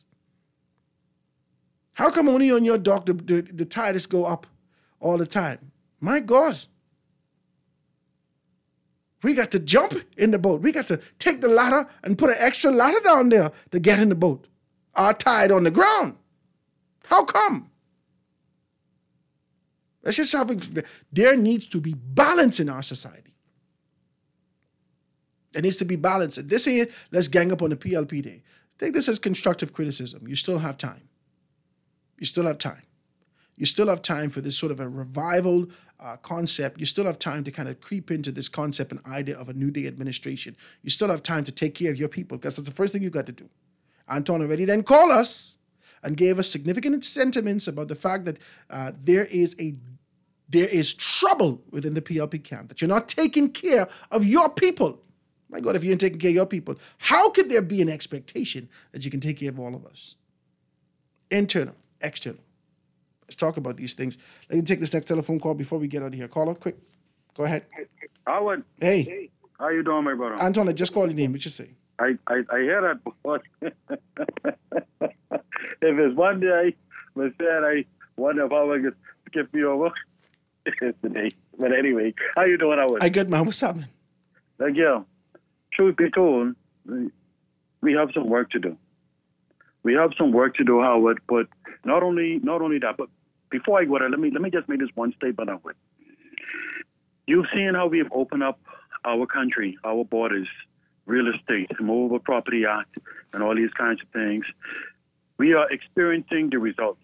How come only on your dock the, the, the tides go up all the time? My God. We got to jump in the boat. We got to take the ladder and put an extra ladder down there to get in the boat. Are tied on the ground. How come? Let's just have a, there needs to be balance in our society. There needs to be balance. And this ain't let's gang up on the P L P day. Take this as constructive criticism. You still have time. You still have time. You still have time for this sort of a revival uh, concept. You still have time to kind of creep into this concept and idea of a New Day administration. You still have time to take care of your people because that's the first thing you got to do. Anton already then called us and gave us significant sentiments about the fact that uh, there is a there is trouble within the P L P camp, that you're not taking care of your people. My God, if you ain't taking care of your people, how could there be an expectation that you can take care of all of us? Internal, external. Let's talk about these things. Let me take this next telephone call before we get out of here. Caller, quick. Go ahead. Howard. Hey. Hey. How you doing, my brother? Anton, I just called your name. What you say? I, I, I hear that before. If it's one day I was said, I wonder if I would skip me over. It's the day. But anyway, how you doing, Howard? I good, man. What's happening? Like, yeah, truth be told, we have some work to do. We have some work to do, Howard, but not only not only that, but before I go there, let me let me just make this one statement, Howard. You've seen how we have opened up our country, our borders, real estate, Movable Property Act, and all these kinds of things. We are experiencing the results.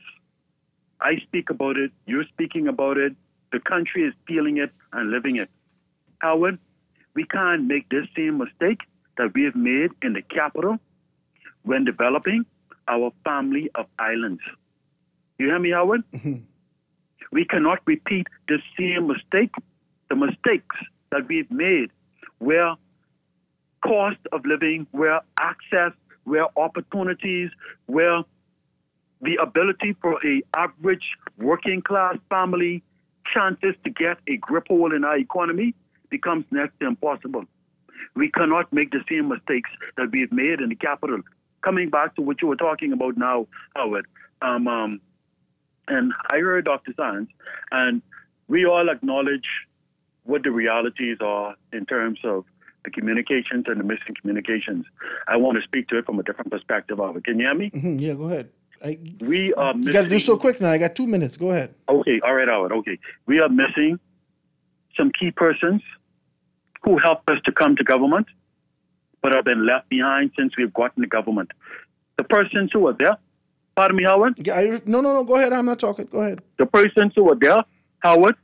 I speak about it. You're speaking about it. The country is feeling it and living it. Howard, we can't make this same mistake that we have made in the capital when developing our family of islands. You hear me, Howard? Mm-hmm. We cannot repeat the same mistake, the mistakes that we've made where cost of living, where access, where opportunities, where the ability for a average working class family chances to get a grip hold in our economy becomes next to impossible. We cannot make the same mistakes that we've made in the capital. Coming back to what you were talking about now, Howard, um, um, and I heard Doctor Sands, and we all acknowledge what the realities are in terms of the communications and the missing communications. I want to speak to it from a different perspective of it. Can you hear me? Mm-hmm. Yeah, go ahead. I, we are missing... You got to do so quick now. I got two minutes. Go ahead. Okay, all right, Howard. Okay. We are missing some key persons who helped us to come to government, but have been left behind since we've gotten the government. The persons who are there, pardon me, Howard? Yeah, I, no, no, no, go ahead. I'm not talking. Go ahead. The persons who are there, Howard,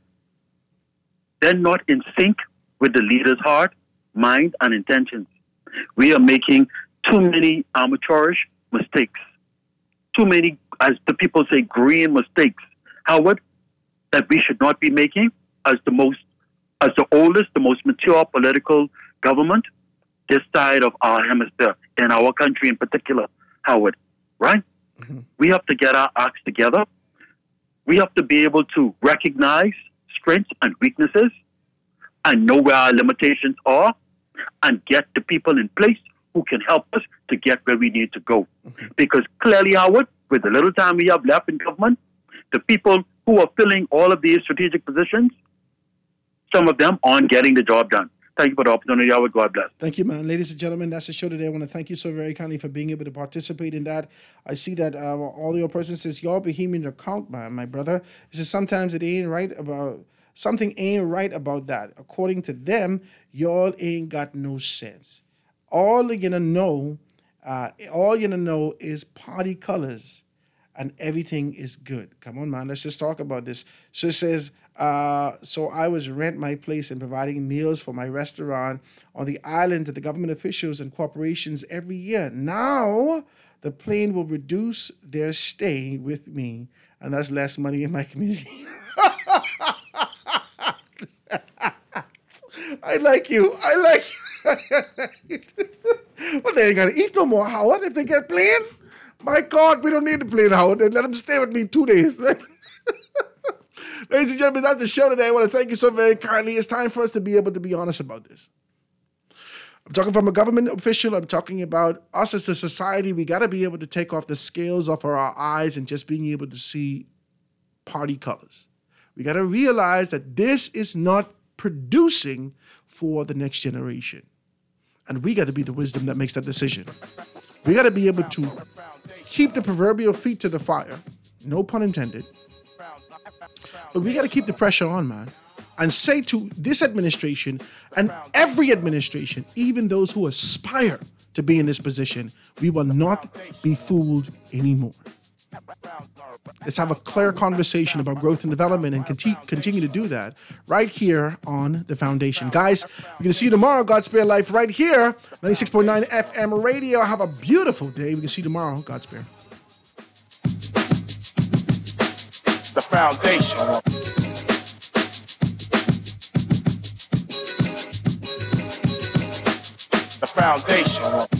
they're not in sync with the leader's heart, mind, and intentions. We are making too many amateurish mistakes. Too many, as the people say, green mistakes, Howard, that we should not be making as the most, as the oldest, the most mature political government this side of our hemisphere, in our country in particular, Howard, right? Mm-hmm. We have to get our acts together. We have to be able to recognize strengths and weaknesses, and know where our limitations are and get the people in place who can help us to get where we need to go. Mm-hmm. Because clearly, Howard, with the little time we have left in government, the people who are filling all of these strategic positions, some of them aren't getting the job done. Thank you for the opportunity, Howard. God bless. Thank you, man. Ladies and gentlemen, that's the show today. I want to thank you so very kindly for being able to participate in that. I see that uh, all your person says, y'all Bohemian account, man, my brother. This is sometimes it ain't right about, something ain't right about that. According to them, y'all ain't got no sense. All you're going to know, uh, all you're going to know is party colors and everything is good. Come on, man. Let's just talk about this. So it says, Uh, so I was rent my place and providing meals for my restaurant on the island to the government officials and corporations every year. Now the plane will reduce their stay with me, and that's less money in my community. I like you. I like you. Well, they ain't got to eat no more, Howard, if they get plane. My God, we don't need the plane, Howard. Let them stay with me two days, man. Ladies and gentlemen, that's the show today. I want to thank you so very kindly. It's time for us to be able to be honest about this. I'm talking from a government official. I'm talking about us as a society. We got to be able to take off the scales off of our eyes and just being able to see party colors. We got to realize that this is not producing for the next generation. And we got to be the wisdom that makes that decision. We got to be able to keep the proverbial feet to the fire. No pun intended. But we got to keep the pressure on, man, and say to this administration and every administration, even those who aspire to be in this position, we will not be fooled anymore. Let's have a clear conversation about growth and development and conti- continue to do that right here on The Foundation. Guys, we're going to see you tomorrow, God Spare Life, right here, ninety-six point nine F M radio. Have a beautiful day. We can see you tomorrow, God Spare. The Foundation. The Foundation.